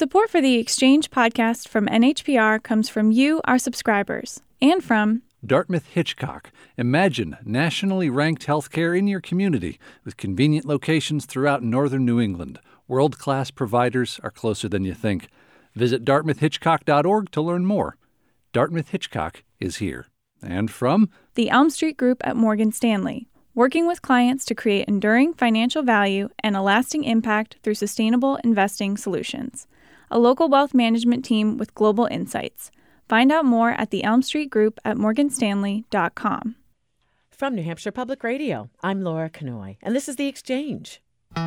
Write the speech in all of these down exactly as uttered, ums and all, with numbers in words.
Support for the Exchange podcast from N H P R comes from you, our subscribers, and from Dartmouth Hitchcock. Imagine nationally ranked healthcare in your community with convenient locations throughout northern New England. World-class providers are closer than you think. Visit dartmouth hitchcock dot org to learn more. Dartmouth Hitchcock is here. And from the Elm Street Group at Morgan Stanley, working with clients to create enduring financial value and a lasting impact through sustainable investing solutions. A local wealth management team with global insights. Find out more at the Elm Street Group at morgan stanley dot com. From New Hampshire Public Radio, I'm Laura Kanoy, and this is The Exchange.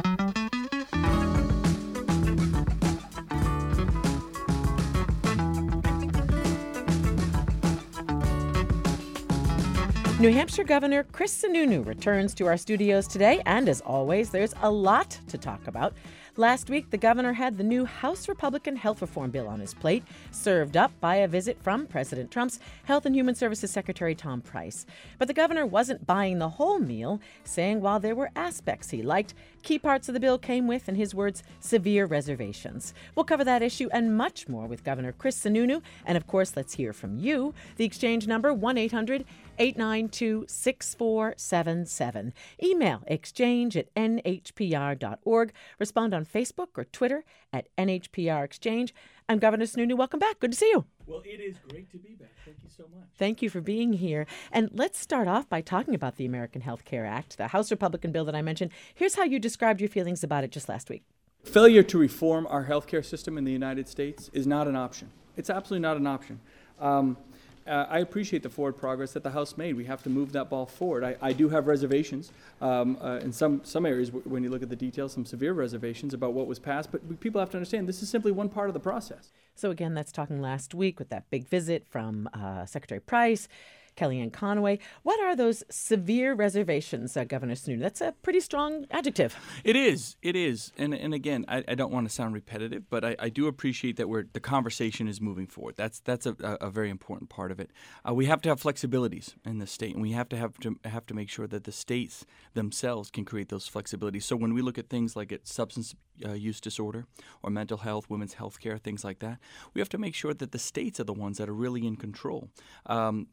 New Hampshire Governor Chris Sununu returns to our studios today, and as always, there's a lot to talk about. Last week, the governor had the new House Republican health reform bill on his plate, served up by a visit from President Trump's Health and Human Services Secretary Tom Price. But the governor wasn't buying the whole meal, saying while there were aspects he liked, key parts of the bill came with, in his words, severe reservations. We'll cover that issue and much more with Governor Chris Sununu. And of course, let's hear from you. The exchange number, one eight hundred eight nine two six four seven seven. Email exchange at n h p r dot org. Respond on Facebook or Twitter at N H P R Exchange. I'm Governor Sununu. Welcome back. Good to see you. Well, it is great to be back. Thank you so much. Thank you for being here. And let's start off by talking about the American Health Care Act, the House Republican bill that I mentioned. Here's how you described your feelings about it just last week. Failure to reform our healthcare system in the United States is not an option. It's absolutely not an option. Um, Uh, I appreciate the forward progress that the House made. We have to move that ball forward. I, I do have reservations um, uh, in some, some areas w- when you look at the details, some severe reservations about what was passed, but people have to understand this is simply one part of the process. So again, that's talking last week with that big visit from uh, Secretary Price, Kellyanne Conway. What are those severe reservations, uh, Governor Sununu? That's a pretty strong adjective. It is. It is. And and again, I, I don't want to sound repetitive, but I, I do appreciate that we're the conversation is moving forward. That's that's a, a very important part of it. Uh, we have to have flexibilities in the state, and we have to have to have to make sure that the states themselves can create those flexibilities. So when we look at things like at substance uh, use disorder or mental health, women's health care, things like that, we have to make sure that the states are the ones that are really in control. Um,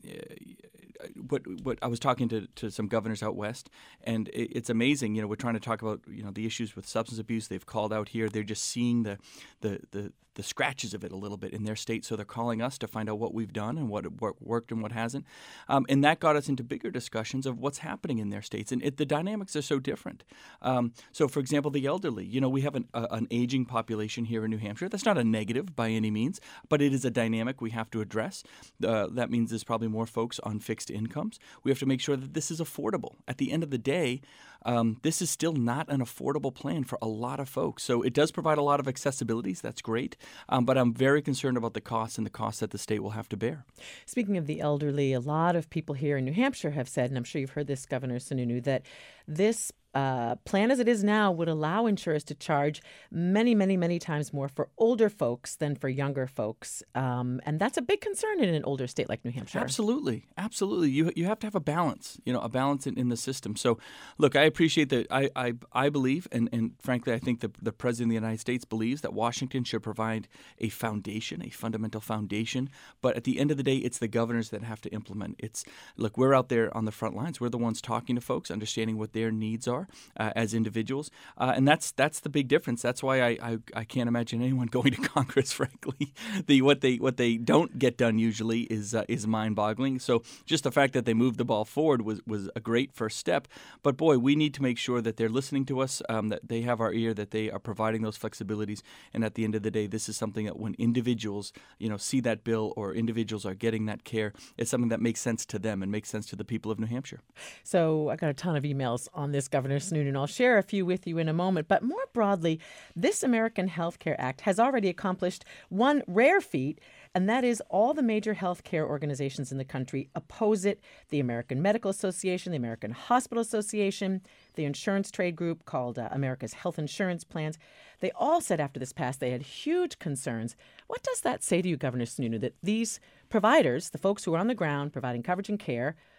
What, what I was talking to, to some governors out west, and it, it's amazing. You know, we're trying to talk about you know the issues with substance abuse. They've called out here. They're just seeing the the the, the scratches of it a little bit in their state. So they're calling us to find out what we've done and what, what worked and what hasn't. Um, and that got us into bigger discussions of what's happening in their states. And it, the dynamics are so different. Um, so, for example, the elderly. You know, we have an, uh, an aging population here in New Hampshire. That's not a negative by any means, but it is a dynamic we have to address. Uh, that means there's probably more folks on fixed incomes. We have to make sure that this is affordable. At the end of the day, um, this is still not an affordable plan for a lot of folks. So it does provide a lot of accessibilities. That's great. Um, but I'm very concerned about the costs and the costs that the state will have to bear. Speaking of the elderly, a lot of people here in New Hampshire have said, and I'm sure you've heard this, Governor Sununu, that this Uh, plan as it is now would allow insurers to charge many, many, many times more for older folks than for younger folks. Um, and that's a big concern in an older state like New Hampshire. Absolutely. Absolutely. You you have to have a balance, you know, a balance in, in the system. So, look, I appreciate that. I I, I believe, and, and frankly, I think the, the President of the United States believes that Washington should provide a foundation, a fundamental foundation. But at the end of the day, it's the governors that have to implement. It's, look, we're out there on the front lines. We're the ones talking to folks, understanding what their needs are. Uh, as individuals, uh, and that's that's the big difference. That's why I, I, I can't imagine anyone going to Congress. Frankly, the what they what they don't get done usually is uh, is mind-boggling. So just the fact that they moved the ball forward was was a great first step. But boy, we need to make sure that they're listening to us, um, that they have our ear, that they are providing those flexibilities. And at the end of the day, this is something that when individuals you know see that bill or individuals are getting that care, it's something that makes sense to them and makes sense to the people of New Hampshire. So I got a ton of emails on this, Governor Sununu, and I'll share a few with you in a moment. But more broadly, this American Health Care Act has already accomplished one rare feat, and that is all the major healthcare organizations in the country oppose it. The American Medical Association, the American Hospital Association, the insurance trade group called uh, America's Health Insurance Plans. They all said after this passed they had huge concerns. What does that say to you, Governor Sununu, that these providers, the folks who are on the ground providing coverage and care,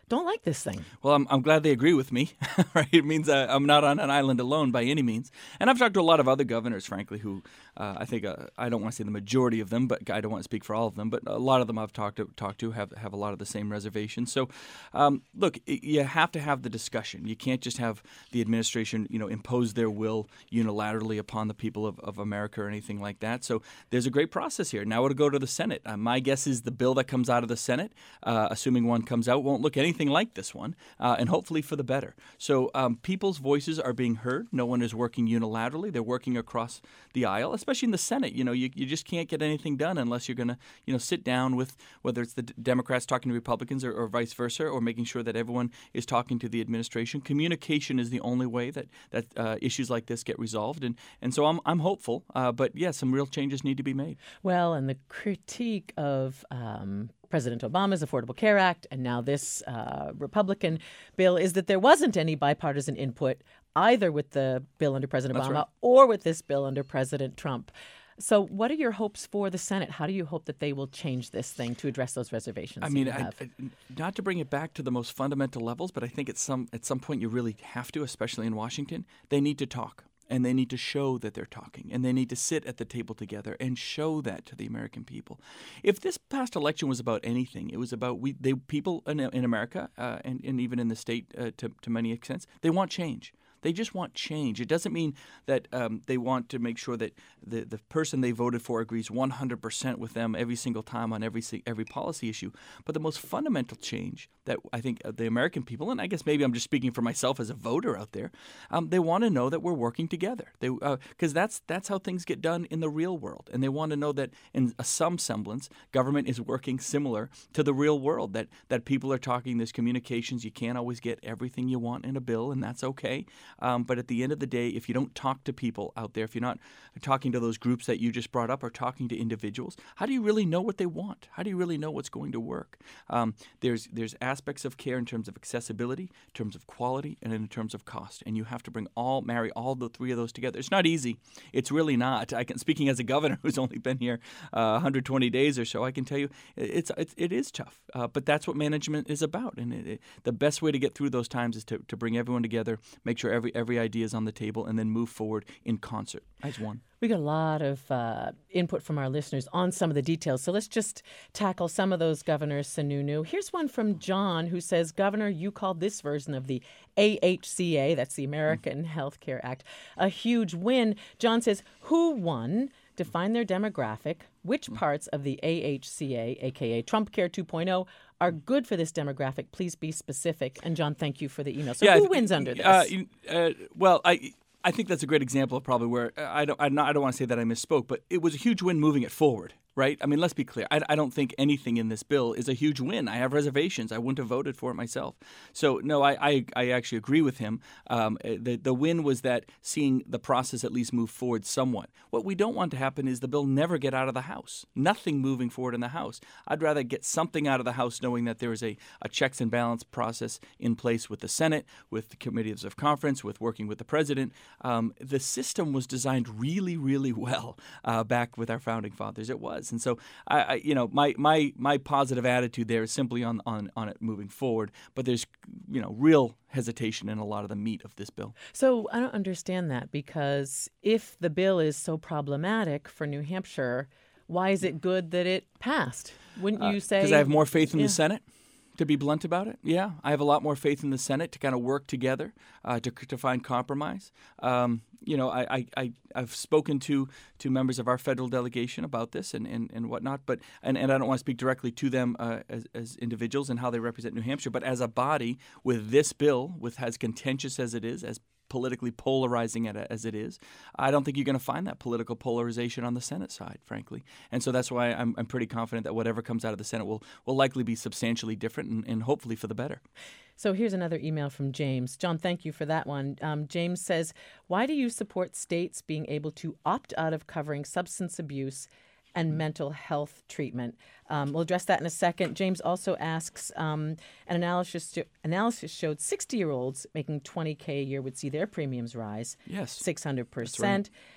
don't like this thing. Well, I'm, I'm glad they agree with me, right? It means uh, I'm not on an island alone by any means. And I've talked to a lot of other governors, frankly, who uh, I think, uh, I don't want to say the majority of them, but I don't want to speak for all of them, but a lot of them I've talked to, talked to have, have a lot of the same reservations. So, um, look, you have to have the discussion. You can't just have the administration, you know, impose their will unilaterally upon the people of, of America or anything like that. So there's a great process here. Now it'll go to the Senate. Uh, my guess is the bill that comes out of the Senate, uh, assuming one comes out, won't look anything like this one, uh, and hopefully for the better. So um, people's voices are being heard. No one is working unilaterally. They're working across the aisle, especially in the Senate. You know, you, you just can't get anything done unless you're going to, you know, sit down with whether it's the D- Democrats talking to Republicans or, or vice versa, or making sure that everyone is talking to the administration. Communication is the only way that that uh, issues like this get resolved, and and so I'm I'm hopeful. Uh, but yeah, some real changes need to be made. Well, and the critique of um, President Obama's Affordable Care Act and now this uh, Republican bill is that there wasn't any bipartisan input either with the bill under President That's Obama right. or with this bill under President Trump. So what are your hopes for the Senate? How do you hope that they will change this thing to address those reservations? I that mean, you I, have? I, not to bring it back to the most fundamental levels, but I think at some at some point you really have to, especially in Washington. They need to talk. And they need to show that they're talking, and they need to sit at the table together and show that to the American people. If this past election was about anything, it was about we they people in, in America uh, and, and even in the state uh, to, to many extents, they want change. They just want change. It doesn't mean that um, they want to make sure that the, the person they voted for agrees one hundred percent with them every single time on every every policy issue. But the most fundamental change that I think the American people, and I guess maybe I'm just speaking for myself as a voter out there, um, they want to know that we're working together. They because uh, that's that's how things get done in the real world, and they want to know that in some semblance, government is working similar to the real world. That that people are talking. There's communications. You can't always get everything you want in a bill, and that's okay. Um, but at the end of the day, if you don't talk to people out there, if you're not talking to those groups that you just brought up or talking to individuals, how do you really know what they want? How do you really know what's going to work? Um, there's there's aspects of care in terms of accessibility, in terms of quality, and in terms of cost. And you have to bring all, marry all the three of those together. It's not easy. It's really not. I can, speaking as a governor who's only been here uh, one hundred twenty days or so, I can tell you it's, it's it is tough. Uh, but that's what management is about. And it, it, the best way to get through those times is to, to bring everyone together, make sure every every idea is on the table, and then move forward in concert as one. We got a lot of uh, input from our listeners on some of the details. So let's just tackle some of those, Governor Sununu. Here's one from John who says, Governor, you called this version of the A H C A, that's the American mm-hmm. Health Care Act, a huge win. John says, who won? Define their demographic. Which mm-hmm. parts of the A H C A, a k a. Trump Care two point oh, are good for this demographic? Please be specific. And John, thank you for the email. So yeah, who wins under this? Uh, uh, well, I... I think that's a great example of probably where I don't. I'm not, I don't want to say that I misspoke, but it was a huge win moving it forward, right? I mean, let's be clear. I, I don't think anything in this bill is a huge win. I have reservations. I wouldn't have voted for it myself. So no, I I, I actually agree with him. Um, the the win was that seeing the process at least move forward somewhat. What we don't want to happen is the bill never get out of the House. Nothing moving forward in the House. I'd rather get something out of the House knowing that there is a, a checks and balance process in place with the Senate, with the committees of conference, with working with the president. Um, the system was designed really, really well uh, back with our founding fathers. It was, and so I, I, you know, my my my positive attitude there is simply on, on on it moving forward. But there's, you know, real hesitation in a lot of the meat of this bill. So I don't understand that, because if the bill is so problematic for New Hampshire, why is it good that it passed? Wouldn't you uh, say? Because I have more faith in yeah. the Senate. To be blunt about it, yeah, I have a lot more faith in the Senate to kind of work together uh, to to find compromise. Um, you know, I, I, I, I've spoken to, to members of our federal delegation about this and, and, and whatnot, but and, and I don't want to speak directly to them uh, as, as individuals and how they represent New Hampshire, but as a body with this bill, with as contentious as it is, as politically polarizing as it is, I don't think you're going to find that political polarization on the Senate side, frankly. And so that's why I'm, I'm pretty confident that whatever comes out of the Senate will, will likely be substantially different and, and hopefully for the better. So here's another email from James. John, thank you for that one. Um, James says, why do you support states being able to opt out of covering substance abuse and mental health treatment? Um, we'll address that in a second. James also asks, um, an analysis analysis showed sixty-year-olds making twenty K a year would see their premiums rise yes. six hundred percent. That's right.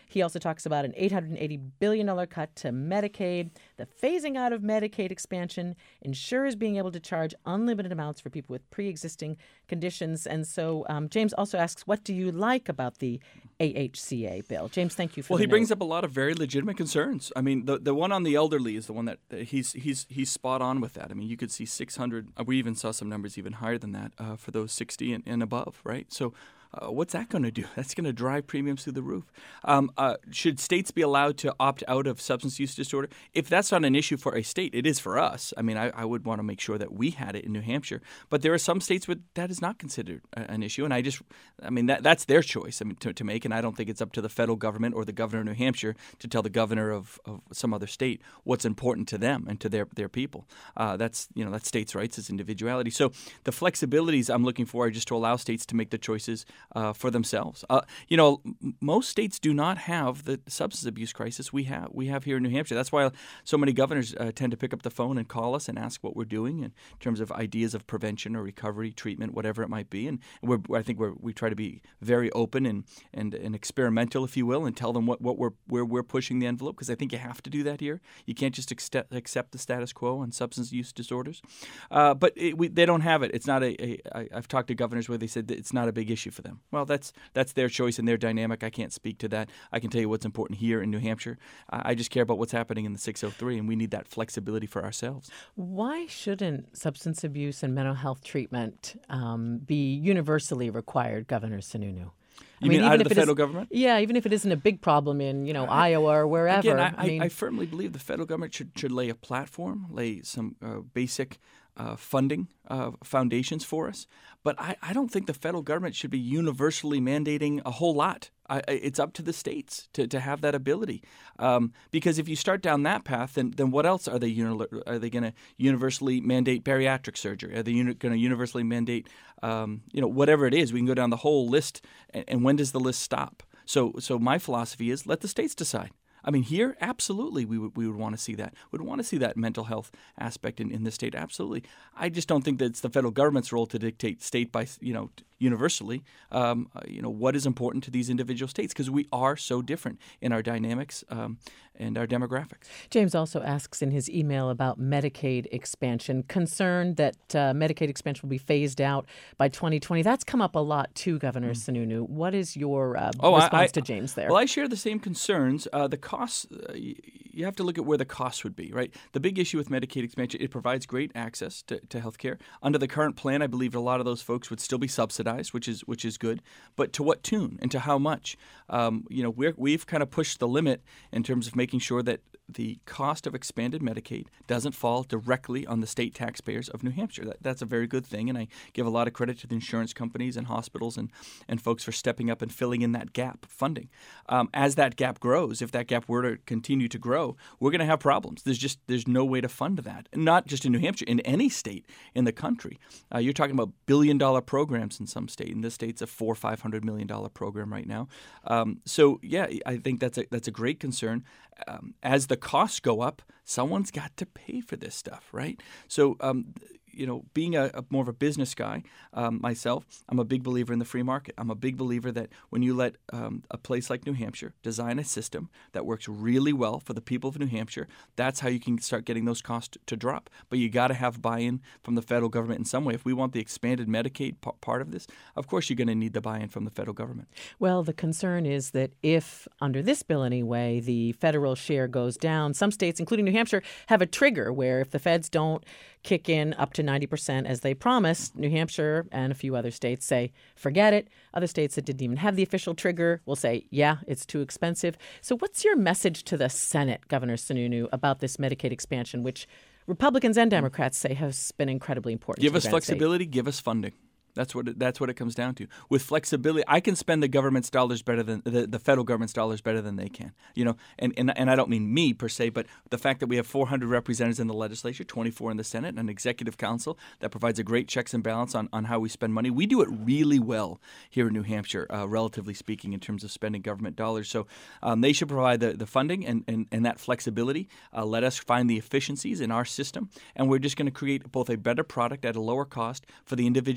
He also talks about an eight hundred eighty billion dollars cut to Medicaid, the phasing out of Medicaid expansion, insurers being able to charge unlimited amounts for people with pre-existing conditions. And so um, James also asks, what do you like about the A H C A bill? James, thank you for Well, the he brings note. up a lot of very legitimate concerns. I mean, the the one on the elderly is the one that, that he's he's he's spot on with that. I mean, you could see six hundred. We even saw some numbers even higher than that uh, for those sixty and, and above, right? So. Uh, what's that going to do? That's going to drive premiums through the roof. Um, uh, should states be allowed to opt out of substance use disorder? If that's not an issue for a state, it is for us. I mean, I, I would want to make sure that we had it in New Hampshire. But there are some states where that is not considered a, an issue. And I just, I mean, that that's their choice I mean, to, to make. And I don't think it's up to the federal government or the governor of New Hampshire to tell the governor of, of some other state what's important to them and to their, their people. Uh, that's, you know, that's states' rights, it's individuality. So the flexibilities I'm looking for are just to allow states to make the choices uh, for themselves. Uh, you know, m- most states do not have the substance abuse crisis we have we have here in New Hampshire. That's why so many governors uh, tend to pick up the phone and call us and ask what we're doing in terms of ideas of prevention or recovery, treatment, whatever it might be. And we're, I think we're, we try to be very open and, and, and experimental, if you will, and tell them what, what we're where we're pushing the envelope, because I think you have to do that here. You can't just accept, accept the status quo on substance use disorders. Uh, but it, we, they don't have it. It's not a, a I, I've talked to governors where they said that it's not a big issue for them. Well, that's That's their choice and their dynamic. I can't speak to that. I can tell you what's important here in New Hampshire. I just care about what's happening in the six oh three, and we need that flexibility for ourselves. Why shouldn't substance abuse and mental health treatment um, be universally required, Governor Sununu? You I mean, mean out of the federal is, government? Yeah, even if it isn't a big problem in, you know, I, Iowa or wherever. Again, I, I, mean, I firmly believe the federal government should, should lay a platform, lay some uh, basic uh, funding uh, foundations for us. But I, I don't think the federal government should be universally mandating a whole lot. I, it's up to the states to, to have that ability. Um, because if you start down that path, then then what else are they uni- are they going to universally mandate bariatric surgery? Are they uni- going to universally mandate um, you know whatever it is? We can go down the whole list, and, and when does the list stop? So so my philosophy is let the states decide. I mean, here, absolutely, we would we would want to see that. We would want to see that mental health aspect in, in the state, absolutely. I just don't think that it's the federal government's role to dictate state by, you know, universally, um, you know, what is important to these individual states, because we are so different in our dynamics um, and our demographics. James also asks in his email about Medicaid expansion, concerned that uh, Medicaid expansion will be phased out by twenty twenty. That's come up a lot too, Governor mm. Sununu. What is your uh, oh, response I, I, to James there? Well, I share the same concerns. Uh, the costs, uh, you have to look at where the costs would be, right? The big issue with Medicaid expansion, it provides great access to, to health care. Under the current plan, I believe a lot of those folks would still be subsidized, which is which is good. But to what tune and to how much? Um, you know, we're, we've kind of pushed the limit in terms of making sure that the cost of expanded Medicaid doesn't fall directly on the state taxpayers of New Hampshire. That, that's a very good thing, and I give a lot of credit to the insurance companies and hospitals and, and folks for stepping up and filling in that gap funding. Um, as that gap grows, if that gap were to continue to grow, we're going to have problems. There's just there's no way to fund that, and not just in New Hampshire, in any state in the country. Uh, you're talking about billion-dollar programs in some state. In this state's a four or five hundred million dollar program right now. Um, so yeah, I think that's a that's a great concern. Um, as the costs go up, someone's got to pay for this stuff, right? So, um, you know, being a, a more of a business guy um, myself, I'm a big believer in the free market. I'm a big believer that when you let um, a place like New Hampshire design a system that works really well for the people of New Hampshire, that's how you can start getting those costs to drop. But you got to have buy-in from the federal government in some way. If we want the expanded Medicaid p- part of this, of course you're going to need the buy-in from the federal government. Well, the concern is that if, under this bill anyway, the federal share goes down, some states, including New Hampshire, have a trigger where if the feds don't kick in up to ninety percent as they promised, New Hampshire and a few other states say, forget it. Other states that didn't even have the official trigger will say, yeah, it's too expensive. So what's your message to the Senate, Governor Sununu, about this Medicaid expansion, which Republicans and Democrats say has been incredibly important? Give to us flexibility, state. Give us funding. That's what it, that's what it comes down to. With flexibility, I can spend the government's dollars better than the, the federal government's dollars better than they can. You know, and, and and I don't mean me per se, but the fact that we have four hundred representatives in the legislature, twenty-four in the Senate, and an executive council that provides a great checks and balance on, on how we spend money. We do it really well here in New Hampshire, uh, relatively speaking, in terms of spending government dollars. So um, they should provide the, the funding and, and, and that flexibility. Uh, let us find the efficiencies in our system, and we're just going to create both a better product at a lower cost for the individuals of the state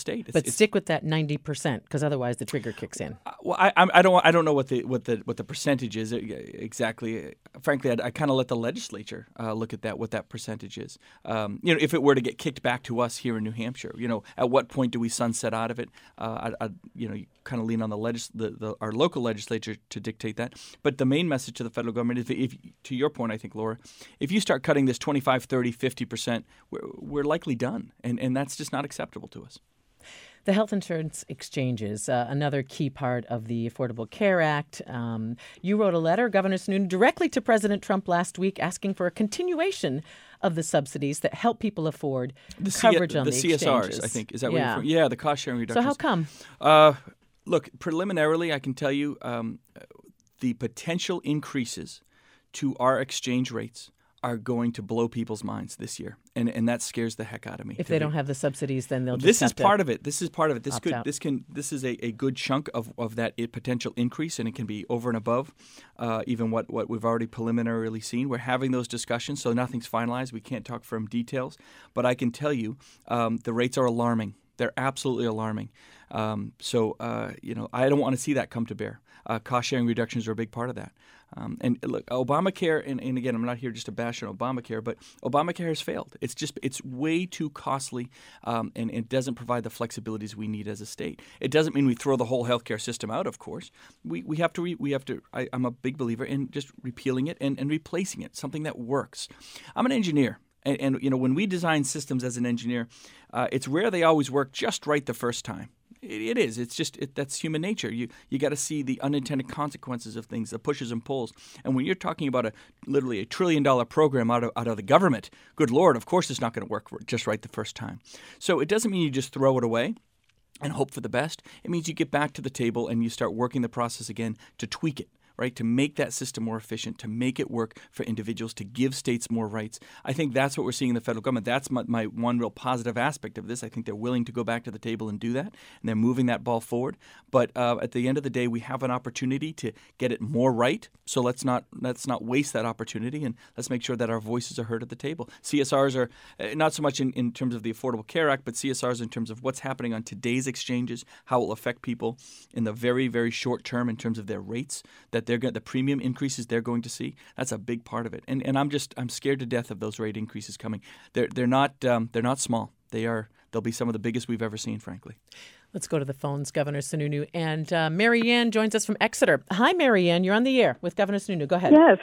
state. It's, but it's, stick with that ninety percent, because otherwise the trigger kicks in. Uh, well, I, I don't I don't know what the what the what the percentage is exactly. Frankly, I, I kind of let the legislature uh, look at that, what that percentage is. Um, you know, if it were to get kicked back to us here in New Hampshire, you know, at what point do we sunset out of it? Uh, I, I, you know, you kind of lean on the, legis- the, the our local legislature to dictate that. But the main message to the federal government is that if, to your point, I think, Laura, if you start cutting this twenty-five, thirty, fifty percent, we're, we're likely done, and and that's just not acceptable to us. The health insurance exchanges, uh, another key part of the Affordable Care Act. Um, you wrote a letter, Governor Sununu, directly to President Trump last week asking for a continuation of the subsidies that help people afford the coverage C- on the, the C S Rs, exchanges. I think. Is that yeah. what you're Yeah, the cost sharing reductions. So how come? Uh, look, preliminarily, I can tell you um, the potential increases to our exchange rates are going to blow people's minds this year, and and that scares the heck out of me. If they don't have the subsidies, then they'll just This have is to part of it. This is part of it. This opt could out. this can this is a, a good chunk of, of that i- potential increase, and it can be over and above uh, even what, what we've already preliminarily seen. We're having those discussions, so nothing's finalized. We can't talk firm details, but I can tell you um, the rates are alarming. They're absolutely alarming. Um, so uh, you know, I don't want to see that come to bear. Uh, cost sharing reductions are a big part of that. Um, and look, Obamacare, and, and again, I'm not here just to bash on Obamacare, but Obamacare has failed. It's just it's way too costly, um, and, and it doesn't provide the flexibilities we need as a state. It doesn't mean we throw the whole healthcare system out. Of course, we we have to re, we have to. I, I'm a big believer in just repealing it and, and replacing it, something that works. I'm an engineer. And, and you know, when we design systems as an engineer, uh, it's rare they always work just right the first time. It, it is. It's just it, that's human nature. You you got to see the unintended consequences of things, the pushes and pulls. And when you're talking about a literally a trillion dollar program out of out of the government, good Lord, of course it's not going to work just right the first time. So it doesn't mean you just throw it away and hope for the best. It means you get back to the table and you start working the process again to tweak it. Right, to make that system more efficient, to make it work for individuals, to give states more rights. I think that's what we're seeing in the federal government. That's my, my one real positive aspect of this. I think they're willing to go back to the table and do that, and they're moving that ball forward. But uh, at the end of the day, we have an opportunity to get it more right. So let's not let's not waste that opportunity, and let's make sure that our voices are heard at the table. C S Rs are uh, not so much in, in terms of the Affordable Care Act, but C S Rs in terms of what's happening on today's exchanges, how it will affect people in the very, very short term in terms of their rates that they're going the premium increases they're going to see. That's a big part of it. And and I'm just I'm scared to death of those rate increases coming. They're they're not um, they're not small. They are they'll be some of the biggest we've ever seen, frankly. Let's go to the phones, Governor Sununu. And uh, Marianne joins us from Exeter. Hi, Marianne. You're on the air with Governor Sununu. Go ahead. Yes.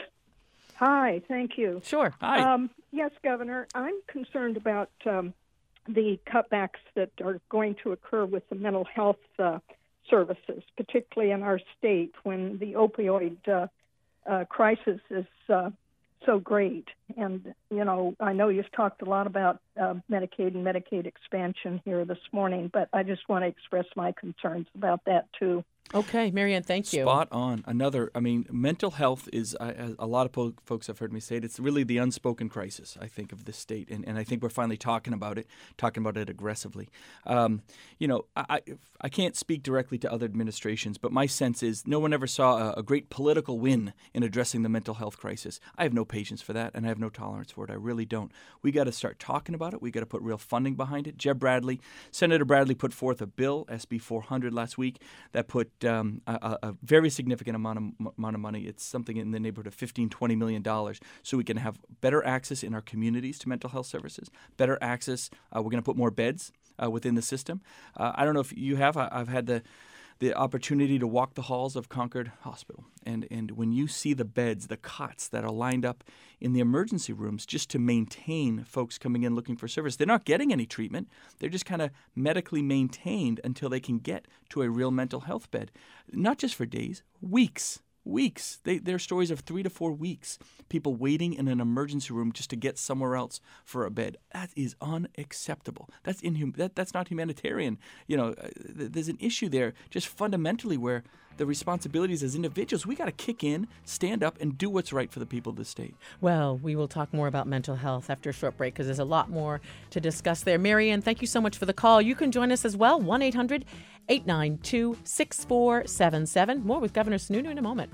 Hi. Thank you. Sure. Hi. Um, yes, Governor. I'm concerned about um, the cutbacks that are going to occur with the mental health uh, services, particularly in our state when the opioid uh, uh, crisis is uh, so great. And, you know, I know you've talked a lot about uh, Medicaid and Medicaid expansion here this morning, but I just want to express my concerns about that, too. Okay, Marianne, thank you. Spot on. Another, I mean, mental health is, uh, a lot of po- folks have heard me say it, it's really the unspoken crisis, I think, of this state. And, and I think we're finally talking about it, talking about it aggressively. Um, you know, I, I, I can't speak directly to other administrations, but my sense is no one ever saw a, a great political win in addressing the mental health crisis. I have no patience for that, and I have no tolerance for it. I really don't. We got to start talking about it. We got to put real funding behind it. Jeb Bradley, Senator Bradley put forth a bill, S B four hundred, last week that put Um, a, a very significant amount of amount of money. It's something in the neighborhood of fifteen, twenty million dollars, so we can have better access in our communities to mental health services. Better access. Uh, we're going to put more beds uh, within the system. Uh, I don't know if you have. I, I've had the the opportunity to walk the halls of Concord Hospital, and and when you see the beds, the cots that are lined up in the emergency rooms just to maintain folks coming in looking for service, they're not getting any treatment. They're just kind of medically maintained until they can get to a real mental health bed, not just for days, weeks. Weeks. They, there are stories of three to four weeks, people waiting in an emergency room just to get somewhere else for a bed. That is unacceptable. That's inhum- that, That's not humanitarian. You know, uh, th- there's an issue there just fundamentally where the responsibilities as individuals, we got to kick in, stand up, and do what's right for the people of the state. Well, we will talk more about mental health after a short break because there's a lot more to discuss there. Marianne, thank you so much for the call. You can join us as well, one eight hundred eight nine two six four seven seven. More with Governor Sununu in a moment.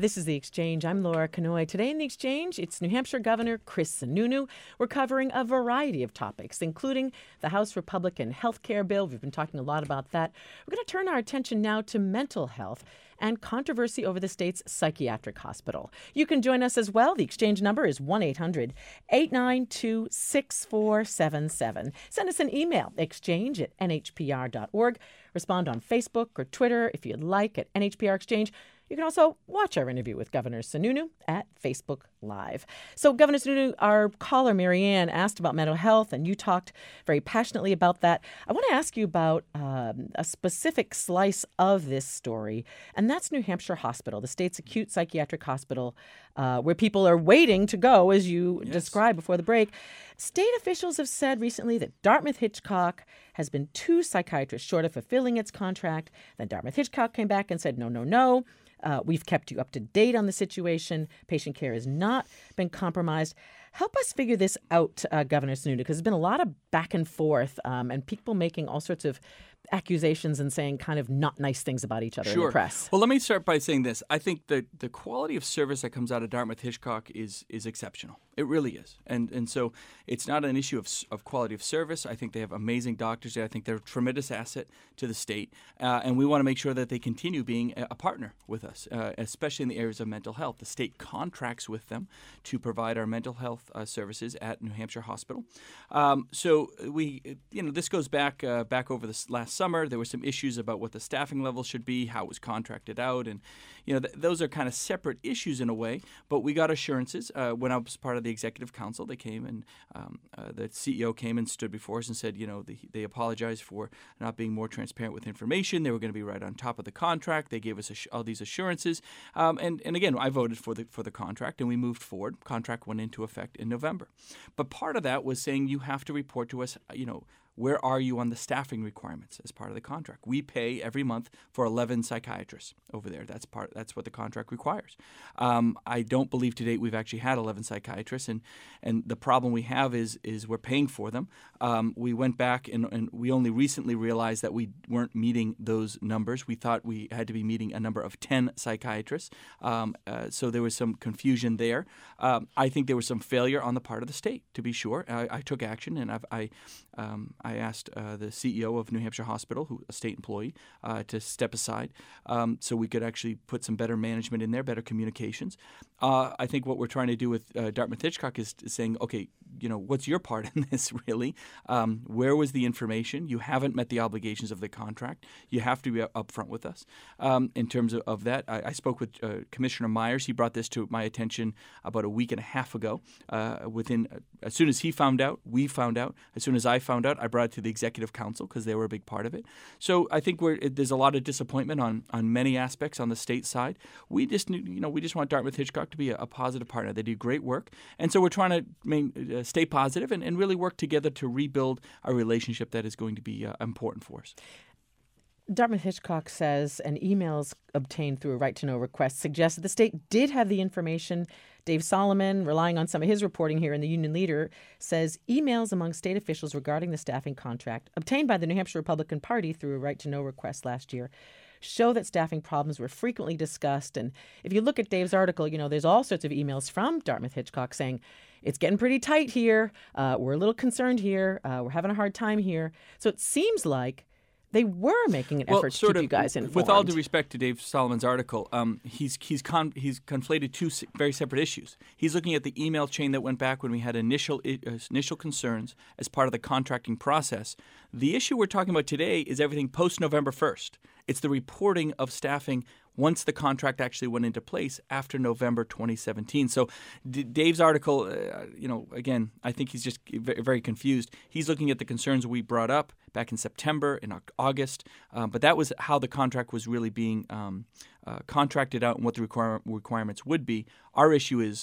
This is The Exchange. I'm Laura Kanoy. Today in The Exchange, it's New Hampshire Governor Chris Sununu. We're covering a variety of topics, including the House Republican health care bill. We've been talking a lot about that. We're going to turn our attention now to mental health and controversy over the state's psychiatric hospital. You can join us as well. The Exchange number is one eight hundred eight nine two six four seven seven. Send us an email, exchange at n h p r dot org. Respond on Facebook or Twitter if you'd like at N H P R Exchange. You can also watch our interview with Governor Sununu at Facebook Live. So, Governor Sununu, our caller, Marianne, asked about mental health, and you talked very passionately about that. I want to ask you about um, a specific slice of this story, and that's New Hampshire Hospital, the state's acute psychiatric hospital, uh, where people are waiting to go, as you yes. described before the break. State officials have said recently that Dartmouth-Hitchcock has been two psychiatrists short of fulfilling its contract. Then Dartmouth-Hitchcock came back and said, no, no, no. Uh, we've kept you up to date on the situation. Patient care has not been compromised. Help us figure this out, uh, Governor Sununu, because there's been a lot of back and forth um, and people making all sorts of accusations and saying kind of not nice things about each other sure. in the press. Well, let me start by saying this. I think that the quality of service that comes out of Dartmouth-Hitchcock is is exceptional. It really is. And and so it's not an issue of, of quality of service. I think they have amazing doctors there. I think they're a tremendous asset to the state. Uh, and we want to make sure that they continue being a, a partner with us, uh, especially in the areas of mental health. The state contracts with them to provide our mental health uh, services at New Hampshire Hospital. Um, so we, you know, this goes back uh, back over this last summer. There were some issues about what the staffing level should be, how it was contracted out, and you know th- those are kind of separate issues in a way. But we got assurances uh, when I was part of the executive council. They came and um, uh, the C E O came and stood before us and said, you know, the, they apologized for not being more transparent with information. They were going to be right on top of the contract. They gave us ass- all these assurances, um, and and again, I voted for the for the contract, and we moved forward. Contract went into effect in November, but part of that was saying you have to report to us, you know. Where are you on the staffing requirements as part of the contract? We pay every month for eleven psychiatrists over there. That's part. That's what the contract requires. Um, I don't believe to date we've actually had eleven psychiatrists, and and the problem we have is is we're paying for them. Um, we went back and, and we only recently realized that we weren't meeting those numbers. We thought we had to be meeting a number of ten psychiatrists. Um, uh, so there was some confusion there. Um, I think there was some failure on the part of the state, to be sure. I, I took action, and I've, I. Um, I asked uh, the C E O of New Hampshire Hospital, who a state employee, uh, to step aside um, so we could actually put some better management in there, better communications. Uh, I think what we're trying to do with uh, Dartmouth-Hitchcock is saying, okay, you know, what's your part in this really? Um, where was the information? You haven't met the obligations of the contract. You have to be upfront with us um, in terms of, of that. I, I spoke with uh, Commissioner Myers. He brought this to my attention about a week and a half ago. Uh, within, uh, as soon as he found out, we found out. As soon as I found out, I brought it to the Executive Council because they were a big part of it. So I think we're, it, there's a lot of disappointment on, on many aspects on the state side. We just, you know, we just want Dartmouth-Hitchcock to be a, a positive partner. They do great work, and so we're trying to main, uh, stay positive and, and really work together to rebuild a relationship that is going to be uh, important for us. Dartmouth-Hitchcock says an emails obtained through a right-to-know request suggests that the state did have the information. Dave Solomon, relying on some of his reporting here in the Union Leader, says emails among state officials regarding the staffing contract obtained by the New Hampshire Republican Party through a right-to-know request last year show that staffing problems were frequently discussed. And if you look at Dave's article, you know, there's all sorts of emails from Dartmouth-Hitchcock saying, it's getting pretty tight here. Uh, we're a little concerned here. Uh, we're having a hard time here. So it seems like they were making an well, effort to sort keep of, you guys informed. With all due respect to Dave Solomon's article, um, he's he's con- he's conflated two very separate issues. He's looking at the email chain that went back when we had initial uh, initial concerns as part of the contracting process. The issue we're talking about today is everything post November first. It's the reporting of staffing once the contract actually went into place after November twenty seventeen. So D- Dave's article, uh, you know, again, I think he's just very confused. He's looking at the concerns we brought up back in September, in August, um, but that was how the contract was really being um, uh, contracted out and what the require- requirements would be. Our issue is,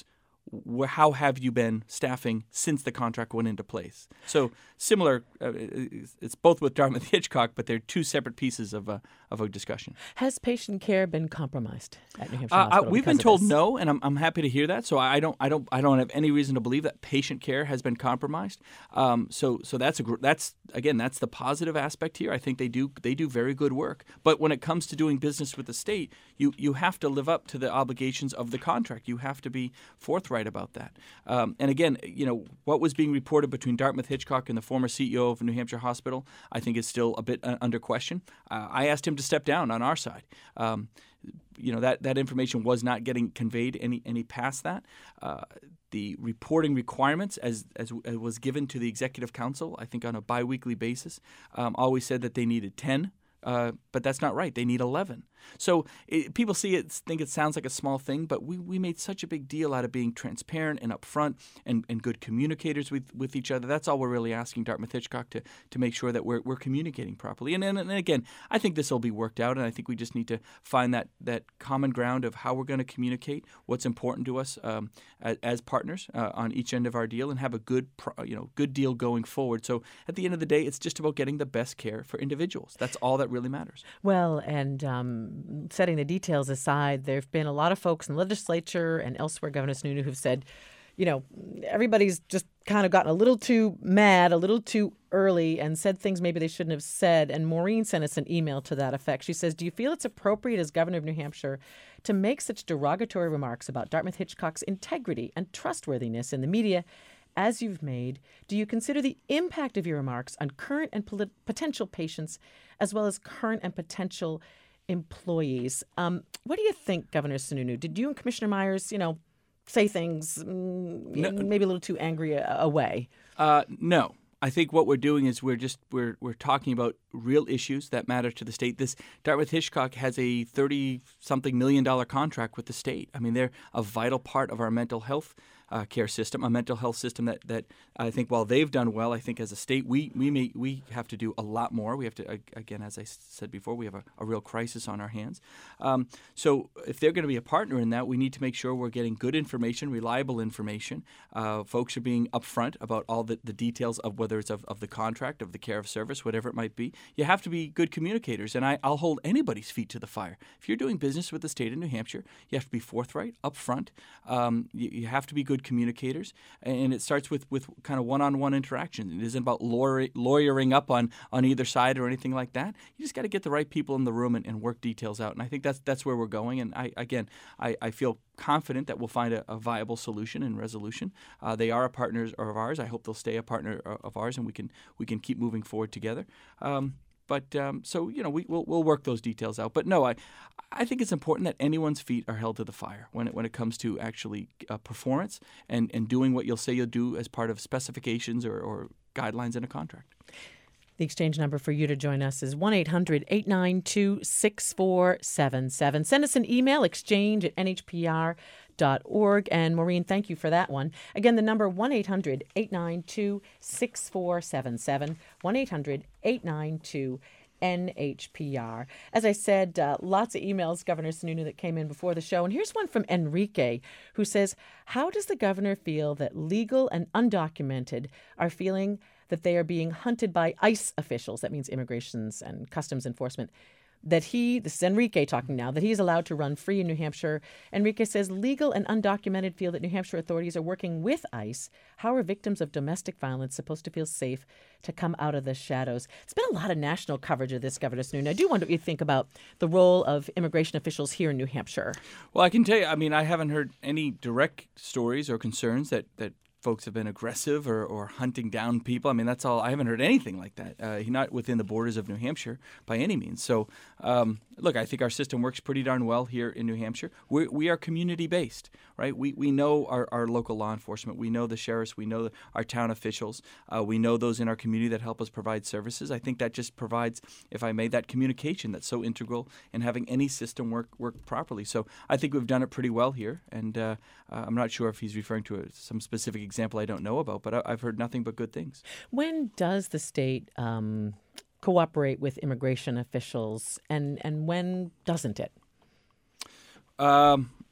wh- how have you been staffing since the contract went into place? So similar, uh, it's both with Dartmouth Hitchcock, but they're two separate pieces of a, of a discussion. Has patient care been compromised at New Hampshire Uh, Hospital? I, we've because been of told this? no, and I'm, I'm happy to hear that. So I don't, I don't, I don't have any reason to believe that patient care has been compromised. Um, so, so that's a, gr- that's again, that's the positive aspect here. I think they do, they do very good work. But when it comes to doing business with the state, you, you have to live up to the obligations of the contract. You have to be forthright about that. Um, and again, you know, what was being reported between Dartmouth Hitchcock and the former C E O of New Hampshire Hospital, I think is still a bit uh, under question. Uh, I asked him to step down on our side. Um, you know, that, that information was not getting conveyed any any past that. Uh, the reporting requirements, as, as as was given to the Executive Council, I think on a biweekly basis, um, always said that they needed ten. Uh, but that's not right. They need eleven. So it, people see it, think it sounds like a small thing, but we, we made such a big deal out of being transparent and upfront and, and good communicators with, with each other. That's all we're really asking Dartmouth Hitchcock to to make sure that we're we're communicating properly. And, and, and again, I think this will be worked out, and I think we just need to find that that common ground of how we're going to communicate what's important to us um, as, as partners uh, on each end of our deal, and have a good pro, you know good deal going forward. So at the end of the day, it's just about getting the best care for individuals. That's all that really matters. Well, and um, setting the details aside, there have been a lot of folks in the legislature and elsewhere, Governor Sununu, who've said, you know, everybody's just kind of gotten a little too mad, a little too early, and said things maybe they shouldn't have said. And Maureen sent us an email to that effect. She says, do you feel it's appropriate as governor of New Hampshire to make such derogatory remarks about Dartmouth Hitchcock's integrity and trustworthiness in the media as you've made? Do you consider the impact of your remarks on current and polit- potential patients, as well as current and potential employees? Um, what do you think, Governor Sununu? Did you and Commissioner Myers, you know, say things mm, No. maybe a little too angry a, a way? Uh, no. I think what we're doing is we're just we're we're talking about real issues that matter to the state. This Dartmouth Hitchcock has a thirty something million dollar contract with the state. I mean, they're a vital part of our mental health uh, care system, a mental health system that, that I think while they've done well, I think as a state we we may we have to do a lot more. We have to, again, as I said before, we have a, a real crisis on our hands. Um, so if they're going to be a partner in that, we need to make sure we're getting good information, reliable information. Uh, folks are being upfront about all the, the details of whether it's of, of the contract, of the care of service, whatever it might be. You have to be good communicators, and I, I'll hold anybody's feet to the fire. If you're doing business with the state of New Hampshire, you have to be forthright, upfront. Um, you, you have to be good communicators, and it starts with, with kind of one-on-one interaction. It isn't about lawyer, lawyering up on, on either side or anything like that. You just got to get the right people in the room and, and work details out, and I think that's that's where we're going. And I again, I, I feel confident that we'll find a, a viable solution and resolution. Uh, they are a partner of ours. I hope they'll stay a partner of ours, and we can we can keep moving forward together. Um, But um, so you know we we'll, we'll work those details out. But no, I I think it's important that anyone's feet are held to the fire when it when it comes to actually uh, performance and, and doing what you'll say you'll do as part of specifications or, or guidelines in a contract. The exchange number for you to join us is one eight hundred eight nine two six four seven seven. Send us an email, exchange at n h p r dot org. And Maureen, thank you for that one. Again, the number one eight hundred eight nine two six four seven seven, one eight hundred eight nine two N H P R. As I said, uh, lots of emails, Governor Sununu, that came in before the show. And here's one from Enrique, who says, how does the governor feel that legal and undocumented are feeling that they are being hunted by ICE officials, that means immigrations and customs enforcement, that he, this is Enrique talking now, that he's allowed to run free in New Hampshire? Enrique says, legal and undocumented feel that New Hampshire authorities are working with ICE. How are victims of domestic violence supposed to feel safe to come out of the shadows? There's been a lot of national coverage of this, Governor Sununu. I do wonder what you think about the role of immigration officials here in New Hampshire. Well, I can tell you, I mean, I haven't heard any direct stories or concerns that, that folks have been aggressive or, or hunting down people. I mean, that's all. I haven't heard anything like that. Uh, not within the borders of New Hampshire by any means. So, um, look, I think our system works pretty darn well here in New Hampshire. We we are community-based, right? We we know our, our local law enforcement. We know the sheriffs. We know the, our town officials. Uh, we know those in our community that help us provide services. I think that just provides, if I may, that communication that's so integral in having any system work work properly. So I think we've done it pretty well here. And uh, uh, I'm not sure if he's referring to a, some specific example I don't know about, but I, I've heard nothing but good things. When does the state um, cooperate with immigration officials, and, and when doesn't it? Um,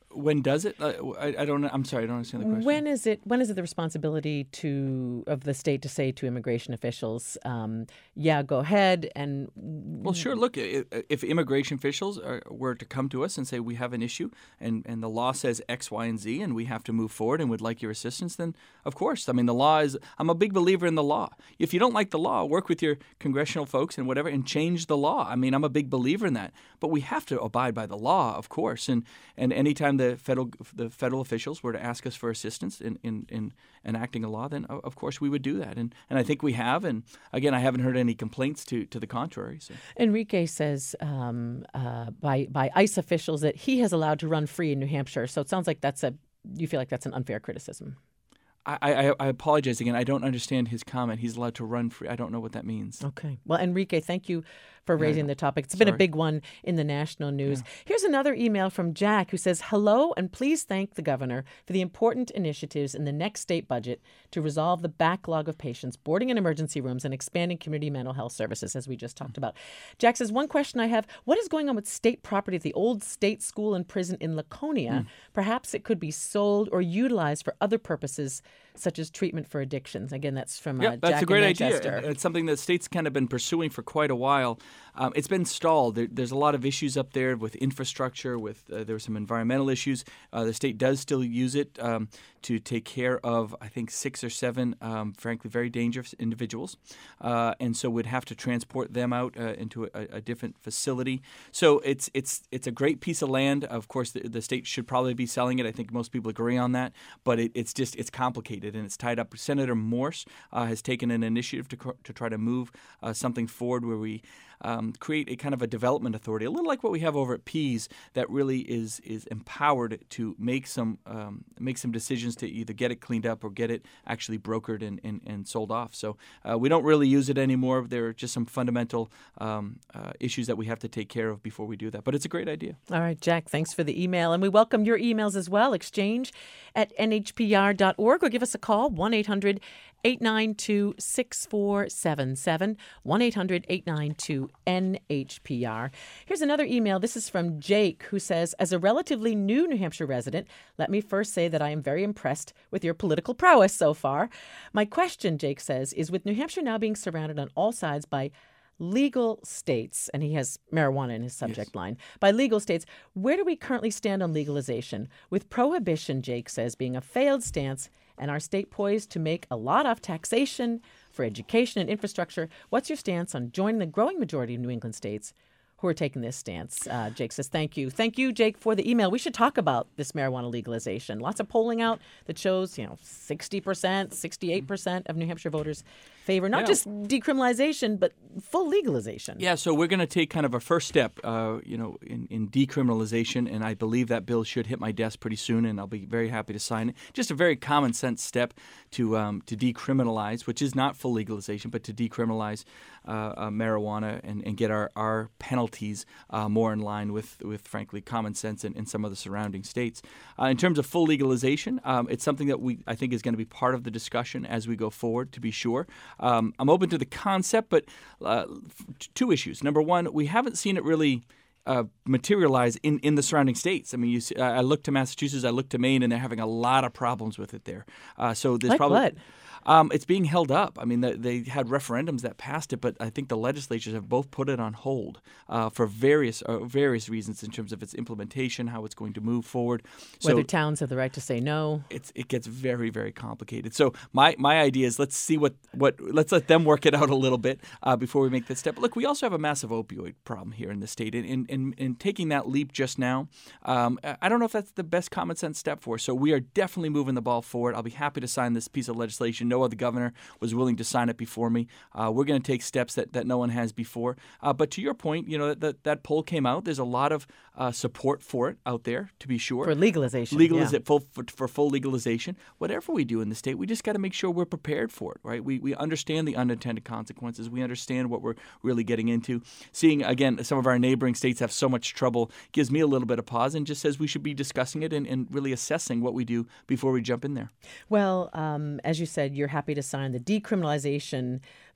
When does it? Uh, I, I don't. I'm sorry. I don't understand the question. When is it? When is it the responsibility to of the state to say to immigration officials, um, "Yeah, go ahead"? And well, sure. Look, if, if immigration officials are, were to come to us and say we have an issue, and, and the law says X, Y, and Z, and we have to move forward and would like your assistance, then of course. I mean, the law is. I'm a big believer in the law. If you don't like the law, work with your congressional folks and whatever, and change the law. I mean, I'm a big believer in that. But we have to abide by the law, of course. And and anytime the federal the federal officials were to ask us for assistance in, in, in enacting a law, then of course we would do that. And and I think we have. And again, I haven't heard any complaints to, to the contrary. So. Enrique says um, uh, by by ICE officials that he has allowed to run free in New Hampshire. So it sounds like that's a you feel like that's an unfair criticism. I, I, I apologize again. I don't understand his comment. He's allowed to run free. I don't know what that means. Okay. Well, Enrique, thank you for raising yeah. the topic. It's Sorry. been a big one in the national news. Yeah. Here's another email from Jack who says, hello, and please thank the governor for the important initiatives in the next state budget to resolve the backlog of patients boarding in emergency rooms and expanding community mental health services, as we just talked mm-hmm. about. Jack says, one question I have, what is going on with state property at the old state school and prison in Laconia? Mm. Perhaps it could be sold or utilized for other purposes, such as treatment for addictions. Again, that's from uh, yep, Jack that's a great in idea. Manchester. It's something that state's kind of been pursuing for quite a while. Um, it's been stalled. There, there's a lot of issues up there with infrastructure. With uh, there were some environmental issues. Uh, the state does still use it um, to take care of, I think, six or seven, um, frankly, very dangerous individuals, uh, and so would have to transport them out uh, into a, a different facility. So it's it's it's a great piece of land. Of course, the, the state should probably be selling it. I think most people agree on that. But it, it's just it's complicated and it's tied up. Senator Morse uh, has taken an initiative to to try to move uh, something forward where we um, create a kind of a development authority, a little like what we have over at Pease, that really is is empowered to make some um, make some decisions to either get it cleaned up or get it actually brokered and, and, and sold off. So uh, we don't really use it anymore. There are just some fundamental um, uh, issues that we have to take care of before we do that. But it's a great idea. All right, Jack, thanks for the email. And we welcome your emails as well. Exchange at N H P R dot org or give us a call, one eight hundred eight nine two six four seven seven, one eight hundred eight nine two N H P R. Here's another email. This is from Jake, who says, as a relatively new New Hampshire resident, let me first say that I am very impressed with your political prowess so far. My question, Jake says, is with New Hampshire now being surrounded on all sides by legal states, and he has marijuana in his subject yes. line, by legal states, where do we currently stand on legalization? With prohibition, Jake says, being a failed stance and our state poised to make a lot off taxation for education and infrastructure, what's your stance on joining the growing majority of New England states who are taking this stance? Uh, Jake says, thank you. Thank you, Jake, for the email. We should talk about this marijuana legalization. Lots of polling out that shows, you know, sixty percent, sixty-eight percent of New Hampshire voters favor not yeah. just decriminalization, but full legalization. Yeah, so we're going to take kind of a first step, uh, you know, in, in decriminalization, and I believe that bill should hit my desk pretty soon, and I'll be very happy to sign it. Just a very common sense step to um, to decriminalize, which is not full legalization, but to decriminalize uh, uh, marijuana and, and get our, our penalties uh, more in line with, with frankly, common sense in, in some of the surrounding states. Uh, in terms of full legalization, um, it's something that we I think is going to be part of the discussion as we go forward, to be sure. Um, I'm open to the concept, but uh, two issues. Number one, we haven't seen it really uh, materialize in, in the surrounding states. I mean, you see, I look to Massachusetts, I look to Maine, and they're having a lot of problems with it there. Uh, so there's like probably what? Um, it's being held up. I mean, they, they had referendums that passed it, but I think the legislatures have both put it on hold uh, for various uh, various reasons in terms of its implementation, how it's going to move forward. So whether towns have the right to say no. It's it gets very, very complicated. So my, my idea is let's see what, what let's let them work it out a little bit uh, before we make that step. Look, we also have a massive opioid problem here in the state, and in, in, in taking that leap just now, um, I don't know if that's the best common sense step for us. So we are definitely moving the ball forward. I'll be happy to sign this piece of legislation. No other governor was willing to sign it before me. Uh, we're going to take steps that, that no one has before. Uh, but to your point, you know, that that poll came out. There's a lot of uh, support for it out there, to be sure. For legalization. Legaliza- yeah. full, for, for full legalization. Whatever we do in the state, we just got to make sure we're prepared for it, right? We we understand the unintended consequences. We understand what we're really getting into. Seeing, again, some of our neighboring states have so much trouble gives me a little bit of pause and just says we should be discussing it and, and really assessing what we do before we jump in there. Well, um, as you said, you're happy to sign the decriminalization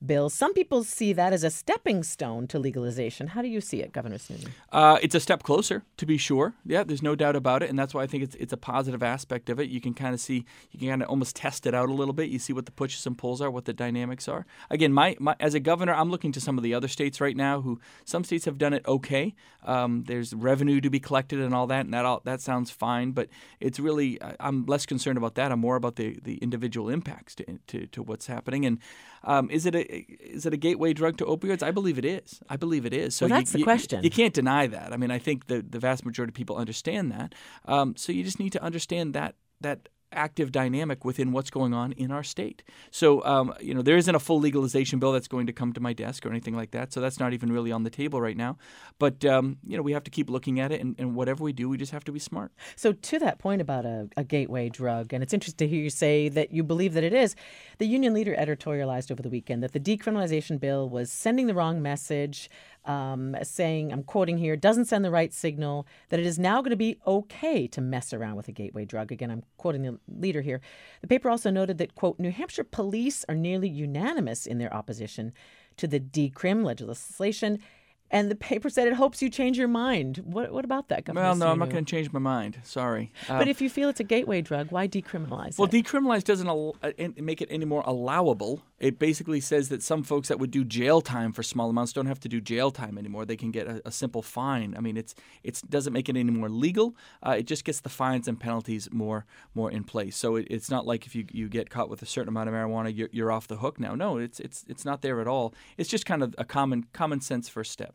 bill. Some people see that as a stepping stone to legalization. How do you see it, Governor Sununu? Uh, it's a step closer, to be sure. Yeah, there's no doubt about it, and that's why I think it's it's a positive aspect of it. You can kind of see, you can kind of almost test it out a little bit. You see what the pushes and pulls are, what the dynamics are. Again, my, my as a governor, I'm looking to some of the other states right now who some states have done it okay. Um, there's revenue to be collected and all that, and that all, that sounds fine. But it's really, I'm less concerned about that. I'm more about the, the individual impacts to, to to what's happening. And um, is it a is it a gateway drug to opioids? I believe it is. I believe it is. So well, that's you, the you, question. You can't deny that. I mean, I think the the vast majority of people understand that. Um, so you just need to understand that that. active dynamic within what's going on in our state. So, um, you know, there isn't a full legalization bill that's going to come to my desk or anything like that. So that's not even really on the table right now. But, um, you know, we have to keep looking at it. And, and whatever we do, we just have to be smart. So to that point about a, a gateway drug, and it's interesting to hear you say that you believe that it is, the union leader editorialized over the weekend that the decriminalization bill was sending the wrong message, um, saying, I'm quoting here, doesn't send the right signal, that it is now going to be okay to mess around with a gateway drug. Again, I'm quoting the leader here. The paper also noted that, quote, New Hampshire police are nearly unanimous in their opposition to the decrim legislation. And the paper said it hopes you change your mind. What what about that, Governor Well, no, Sununu? I'm not going to change my mind. Sorry. Uh, But if you feel it's a gateway drug, why decriminalize well, it? Well, decriminalize doesn't al- uh, make it any more allowable. It basically says that some folks that would do jail time for small amounts don't have to do jail time anymore. They can get a, a simple fine. I mean, it's it doesn't make it any more legal. Uh, it just gets the fines and penalties more more in place. So it, it's not like if you, you get caught with a certain amount of marijuana, you're, you're off the hook now. No, it's it's it's not there at all. It's just kind of a common common sense first step.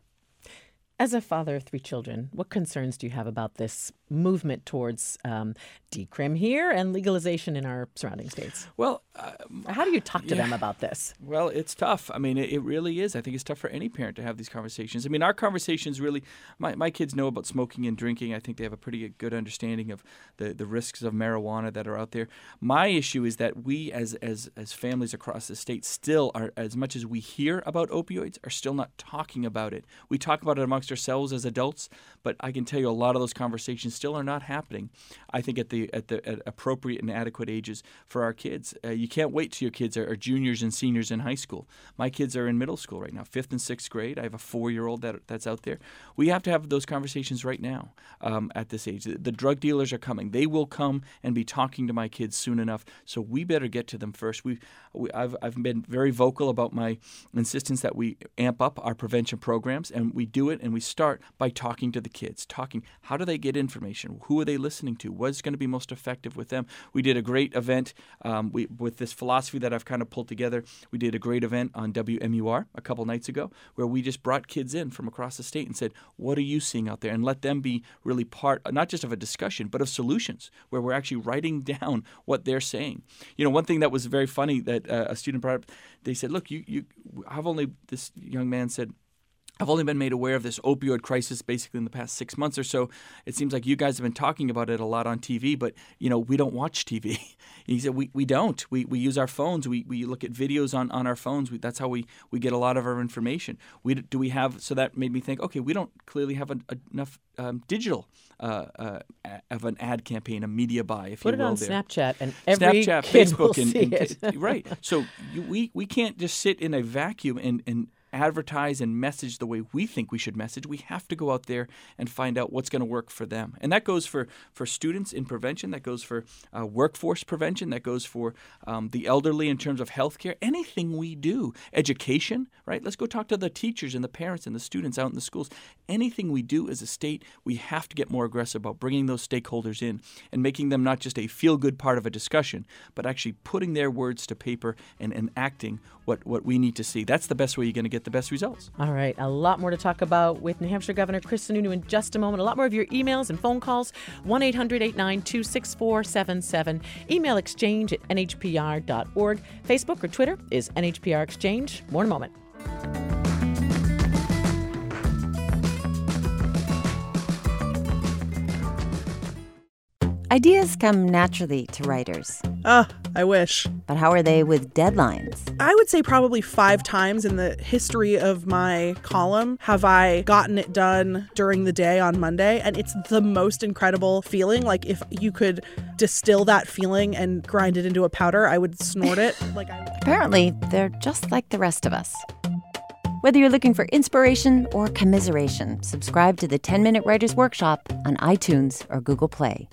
As a father of three children, what concerns do you have about this movement towards um, decrim here and legalization in our surrounding states? Well, uh, how do you talk to yeah. them about this? Well, it's tough. I mean, it, it really is. I think it's tough for any parent to have these conversations. I mean, our conversations really, my, my kids know about smoking and drinking. I think they have a pretty good understanding of the, the risks of marijuana that are out there. My issue is that we as, as, as families across the state still are, as much as we hear about opioids, are still not talking about it. We talk about it amongst ourselves as adults, but I can tell you a lot of those conversations still are not happening. I think at the at the at appropriate and adequate ages for our kids. Uh, you can't wait till your kids are, are juniors and seniors in high school. My kids are in middle school right now, fifth and sixth grade. I have a four-year-old that that's out there. We have to have those conversations right now um, at this age. The, the drug dealers are coming. They will come and be talking to my kids soon enough. So we better get to them first. We, we I've I've been very vocal about my insistence that we amp up our prevention programs, and we do it and we start by talking to the kids, talking how do they get information, who are they listening to, what's going to be most effective with them. We did a great event um, we, with this philosophy that I've kind of pulled together. We did a great event on W M U R a couple nights ago where we just brought kids in from across the state and said, what are you seeing out there? And let them be really part, not just of a discussion, but of solutions where we're actually writing down what they're saying. You know, one thing that was very funny that uh, a student brought up, they said, look, you, you, I've only, this young man said, I've only been made aware of this opioid crisis basically in the past six months or so. It seems like you guys have been talking about it a lot on T V, but, you know, we don't watch T V. He said, we, we don't. We we use our phones. We we look at videos on, on our phones. We, that's how we, we get a lot of our information. We Do we have, so that made me think, okay, we don't clearly have a, a, enough um, digital uh, uh, of an ad campaign, a media buy, if Put you will. Put it on there. Snapchat and every Snapchat, kid Facebook, will and, see and, it. and right. So you, we, we can't just sit in a vacuum and, and advertise and message the way we think we should message. We have to go out there and find out what's going to work for them. And that goes for, for students in prevention. That goes for uh, workforce prevention. That goes for um, the elderly in terms of healthcare. Anything we do. Education, right? Let's go talk to the teachers and the parents and the students out in the schools. Anything we do as a state, we have to get more aggressive about bringing those stakeholders in and making them not just a feel-good part of a discussion, but actually putting their words to paper and, and acting what, what we need to see. That's the best way you're going to get the best results. All right. A lot more to talk about with New Hampshire Governor Chris Sununu in just a moment. A lot more of your emails and phone calls. one eight hundred eight nine two six four seven seven. Email exchange at N H P R dot org. Facebook or Twitter is N H P R Exchange. More in a moment. Ideas come naturally to writers. Ugh, I wish. But how are they with deadlines? I would say probably five times in the history of my column have I gotten it done during the day on Monday, and it's the most incredible feeling. Like, if you could distill that feeling and grind it into a powder, I would snort it. Like I... Apparently, they're just like the rest of us. Whether you're looking for inspiration or commiseration, subscribe to the ten-Minute Writers Workshop on iTunes or Google Play.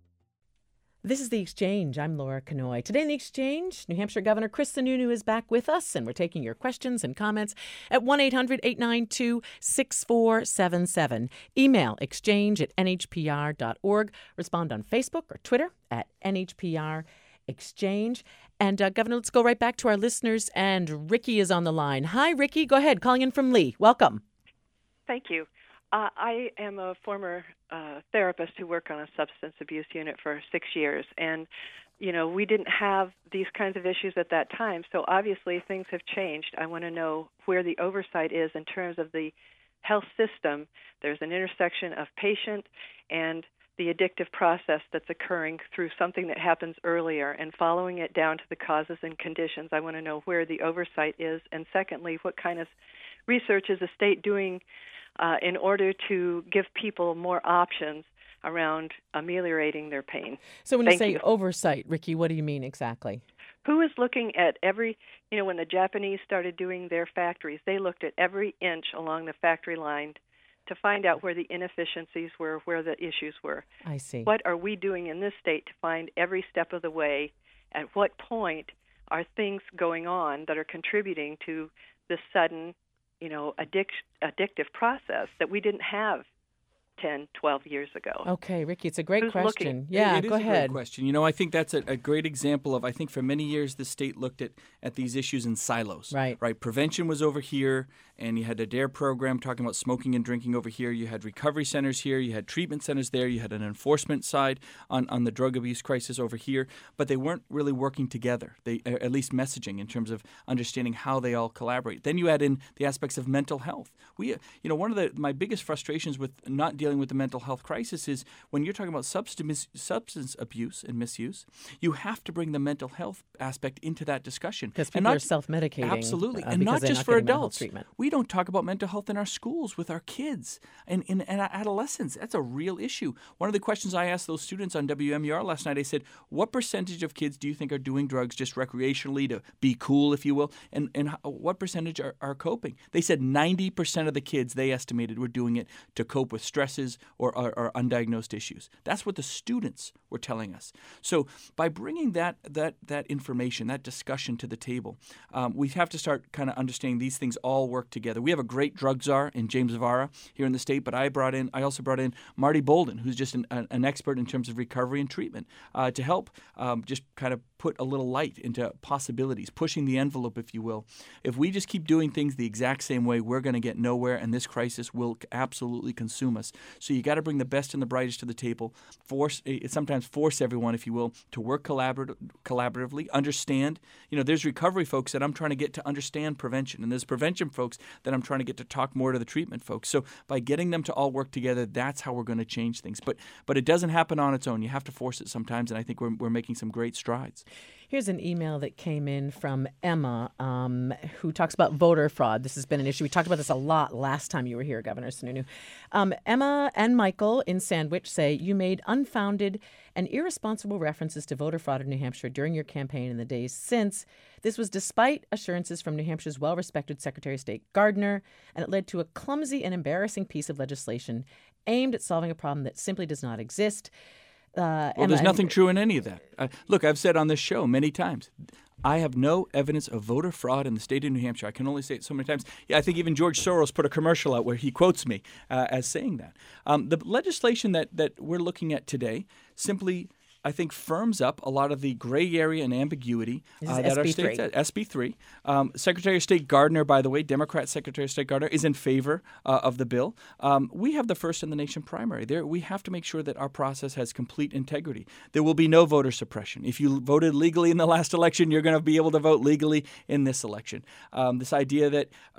This is The Exchange. I'm Laura Kanoy. Today in The Exchange, New Hampshire Governor Chris Sununu is back with us, and we're taking your questions and comments at one eight hundred eight nine two six four seven seven. Email exchange at n h p r dot org. Respond on Facebook or Twitter at N H P R Exchange. And, uh, Governor, let's go right back to our listeners, and Ricky is on the line. Hi, Ricky. Go ahead. Calling in from Lee. Welcome. Thank you. Uh, I am a former uh, therapist who worked on a substance abuse unit for six years, and, you know, we didn't have these kinds of issues at that time, so obviously things have changed. I want to know where the oversight is in terms of the health system. There's an intersection of patient and the addictive process that's occurring through something that happens earlier, and following it down to the causes and conditions. I want to know where the oversight is, and secondly, what kind of research is the state doing Uh, in order to give people more options around ameliorating their pain. So when Thank you say you. oversight, Ricky, what do you mean exactly? Who is looking at every, you know, when the Japanese started doing their factories, they looked at every inch along the factory line to find out where the inefficiencies were, where the issues were. I see. What are we doing in this state to find every step of the way? At what point are things going on that are contributing to this sudden, you know, addic- addictive process that we didn't have ten, twelve years ago? Okay, Ricky, it's a great Who's question. looking? Yeah, it, it go is ahead. A great question. You know, I think that's a, a great example of, I think for many years the state looked at, at these issues in silos. Right. Right. Prevention was over here, and you had a DARE program talking about smoking and drinking over here. You had recovery centers here. You had treatment centers there. You had an enforcement side on, on the drug abuse crisis over here. But they weren't really working together, They at least messaging in terms of understanding how they all collaborate. Then you add in the aspects of mental health. We, you know, one of the my biggest frustrations with not dealing with the mental health crisis is when you're talking about substance substance abuse and misuse, you have to bring the mental health aspect into that discussion. Because And people not- are self-medicating. Absolutely. uh, and because not they're just not for getting mental health adults. treatment. We don't talk about mental health in our schools with our kids and in and adolescents. That's a real issue. One of the questions I asked those students on W M U R last night, I said, what percentage of kids do you think are doing drugs just recreationally to be cool, if you will? And and how, what percentage are, are coping? They said ninety percent of the kids they estimated were doing it to cope with stresses or, or, or undiagnosed issues. That's what the students were telling us. So by bringing that that that information, that discussion to the table, um, we have to start kind of understanding these things all work together. We have a great drug czar in James Vara here in the state, but I brought in, I also brought in Marty Bolden, who's just an, an expert in terms of recovery and treatment, uh, to help um, just kind of put a little light into possibilities, pushing the envelope, if you will. If we just keep doing things the exact same way, we're going to get nowhere, and this crisis will absolutely consume us. So you got to bring the best and the brightest to the table, force, sometimes force everyone, if you will, to work collaborat- collaboratively, understand. You know, there's recovery folks that I'm trying to get to understand prevention, and there's prevention folks that I'm trying to get to talk more to the treatment folks. So by getting them to all work together, that's how we're going to change things. But but it doesn't happen on its own. You have to force it sometimes, and I think we're we're making some great strides. Here's an email that came in from Emma, um, who talks about voter fraud. This has been an issue. We talked about this a lot last time you were here, Governor Sununu. Um, Emma and Michael in Sandwich say you made unfounded and irresponsible references to voter fraud in New Hampshire during your campaign in the days since. This was despite assurances from New Hampshire's well-respected Secretary of State Gardner, and it led to a clumsy and embarrassing piece of legislation aimed at solving a problem that simply does not exist. Uh, well, Emma, there's nothing true in any of that. Uh, look, I've said on this show many times, I have no evidence of voter fraud in the state of New Hampshire. I can only say it so many times. Yeah, I think even George Soros put a commercial out where he quotes me uh, as saying that. Um, the legislation that, that we're looking at today simply, I think, firms up a lot of the gray area and ambiguity uh, that our state's at. S B three. Um, Secretary of State Gardner, by the way, Democrat Secretary of State Gardner, is in favor uh, of the bill. Um, we have the first in the nation primary. There, we have to make sure that our process has complete integrity. There will be no voter suppression. If you voted legally in the last election, you're going to be able to vote legally in this election. Um, this idea that um,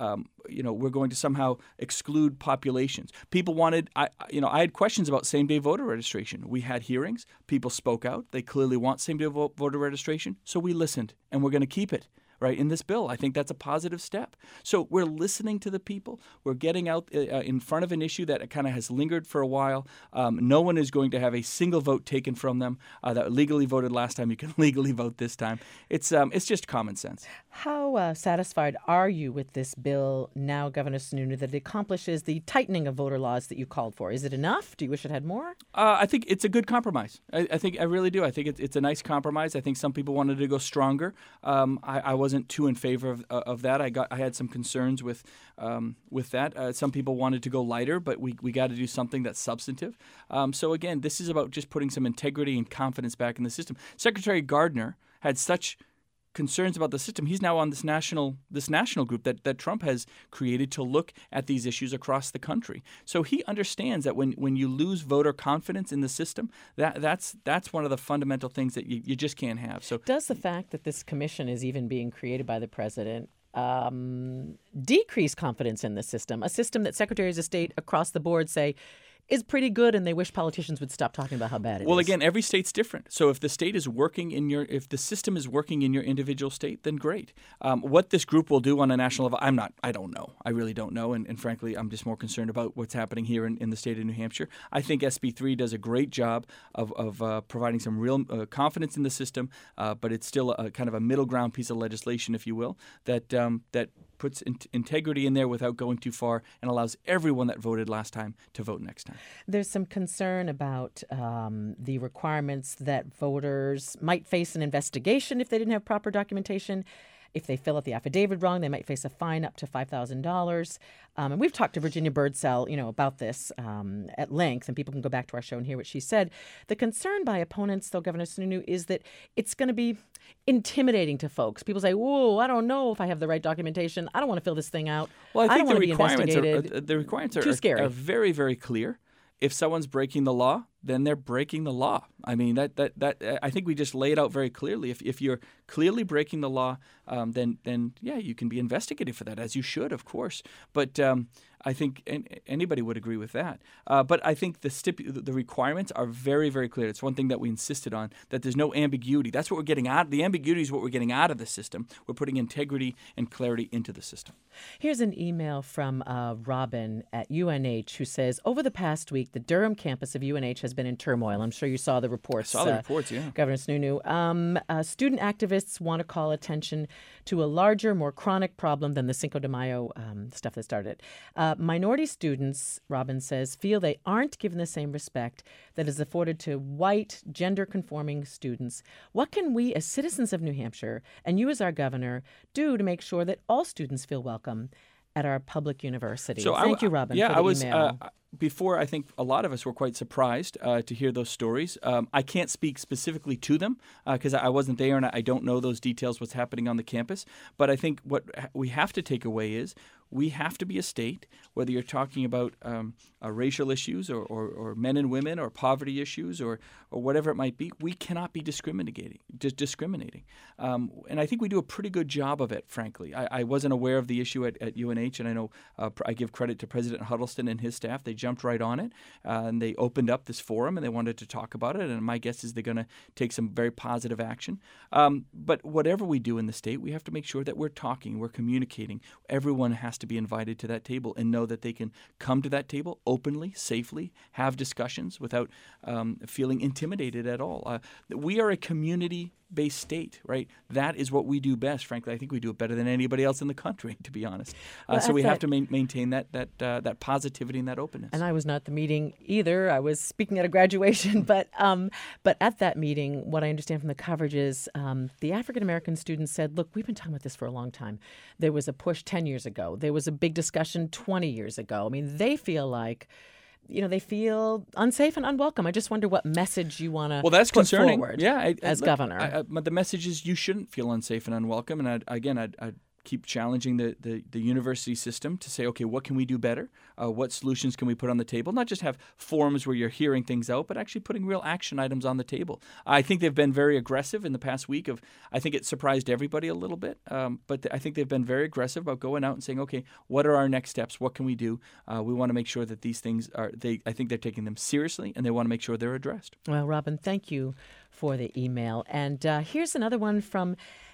you know, we're going to somehow exclude populations. People wanted, I, you know, I had questions about same-day voter registration. We had hearings. People spoke out. They clearly want same-day vo- voter registration, so we listened, and we're going to keep it. Right, in this bill. I think that's a positive step. So we're listening to the people. We're getting out uh, in front of an issue that kind of has lingered for a while. Um, no one is going to have a single vote taken from them uh, that legally voted last time. You can legally vote this time. It's um, it's just common sense. How uh, satisfied are you with this bill now, Governor Sununu, that it accomplishes the tightening of voter laws that you called for? Is it enough? Do you wish it had more? Uh, I think it's a good compromise. I, I think I really do. I think it, it's a nice compromise. I think some people wanted to go stronger. Um, I, I was wasn't too in favor of, uh, of that. I got I had some concerns with um, with that. Uh, some people wanted to go lighter, but we we got to do something that's substantive. Um, so again, this is about just putting some integrity and confidence back in the system. Secretary Gardner had such concerns about the system. He's now on this national this national group that, that Trump has created to look at these issues across the country. So he understands that when, when you lose voter confidence in the system, that that's that's one of the fundamental things that you, you just can't have. So does the fact that this commission is even being created by the president um, decrease confidence in the system? A system that secretaries of state across the board say is pretty good, and they wish politicians would stop talking about how bad it well, is. Well, again, every state's different. So if the state is working in your, if the system is working in your individual state, then great. Um, what this group will do on a national level, I'm not, I don't know. I really don't know. And, and frankly, I'm just more concerned about what's happening here in, in the state of New Hampshire. I think S B three does a great job of, of uh, providing some real uh, confidence in the system, uh, but it's still a, a kind of a middle ground piece of legislation, if you will, that um, that puts in- integrity in there without going too far and allows everyone that voted last time to vote next time. There's some concern about um, the requirements that voters might face an investigation if they didn't have proper documentation. If they fill out the affidavit wrong, they might face a fine up to five thousand dollars. Um, and we've talked to Virginia Birdsell, you know, about this um, at length, and people can go back to our show and hear what she said. The concern by opponents, though, Governor Sununu, is that it's going to be intimidating to folks. People say, whoa, I don't know if I have the right documentation. I don't want to fill this thing out. Well, I think I don't the, want to be requirements are, investigated. uh, the requirements are, Too scary. are, are very, very clear. If someone's breaking the law, then they're breaking the law. I mean, that that that I think we just lay it out very clearly. If if you're clearly breaking the law, um, then then yeah, you can be investigated for that, as you should, of course. But um, I think anybody would agree with that. Uh, but I think the stipu- the requirements are very, very clear. It's one thing that we insisted on, that there's no ambiguity. That's what we're getting out. The ambiguity is what we're getting out of the system. We're putting integrity and clarity into the system. Here's an email from uh, Robin at U N H who says, over the past week, the Durham campus of U N H has been in turmoil. I'm sure you saw the reports. I saw the uh, reports, yeah. Governor Sununu. Um, uh, student activists want to call attention to a larger, more chronic problem than the Cinco de Mayo um, stuff that started. Uh, minority students, Robin says, feel they aren't given the same respect that is afforded to white, gender-conforming students. What can we, as citizens of New Hampshire, and you as our governor, do to make sure that all students feel welcome at our public university? So Thank I, you, Robin, yeah, for the I was, email. Uh, before, I think a lot of us were quite surprised uh, to hear those stories. Um, I can't speak specifically to them because uh, I wasn't there and I don't know those details, what's happening on the campus. But I think what we have to take away is we have to be a state, whether you're talking about um, uh, racial issues or, or, or men and women or poverty issues or, or whatever it might be, we cannot be discriminating. Dis- discriminating. Um, and I think we do a pretty good job of it, frankly. I, I wasn't aware of the issue at, at U N H, and I know uh, I give credit to President Huddleston and his staff. They jumped right on it, uh, and they opened up this forum, and they wanted to talk about it, and my guess is they're going to take some very positive action. Um, but whatever we do in the state, we have to make sure that we're talking, we're communicating. Everyone has to be invited to that table and know that they can come to that table openly, safely, have discussions without um, feeling intimidated at all. Uh, we are a community-based state, right? That is what we do best. Frankly, I think we do it better than anybody else in the country, to be honest. Uh, Well, so at we that- have to ma- maintain that that uh, that positivity and that openness. And I was not at the meeting either. I was speaking at a graduation, but um, but at that meeting, what I understand from the coverage is um, the African American students said, "Look, we've been talking about this for a long time. There was a push ten years ago. There was a big discussion twenty years ago. I mean, they feel like." You know, they feel unsafe and unwelcome. I just wonder what message you want to Well, that's put concerning. forward Yeah, I, I- as look, governor. I, I, but the message is you shouldn't feel unsafe and unwelcome. And I, again, I'd, I'd keep challenging the, the, the university system to say, okay, what can we do better? Uh, what solutions can we put on the table? Not just have forums where you're hearing things out, but actually putting real action items on the table. I think they've been very aggressive in the past week. Of I think it surprised everybody a little bit, um, but th- I think they've been very aggressive about going out and saying, okay, what are our next steps? What can we do? Uh, we want to make sure that these things are, they, I think they're taking them seriously, and they want to make sure they're addressed. Well, Robin, thank you for the email. And uh, here's another one from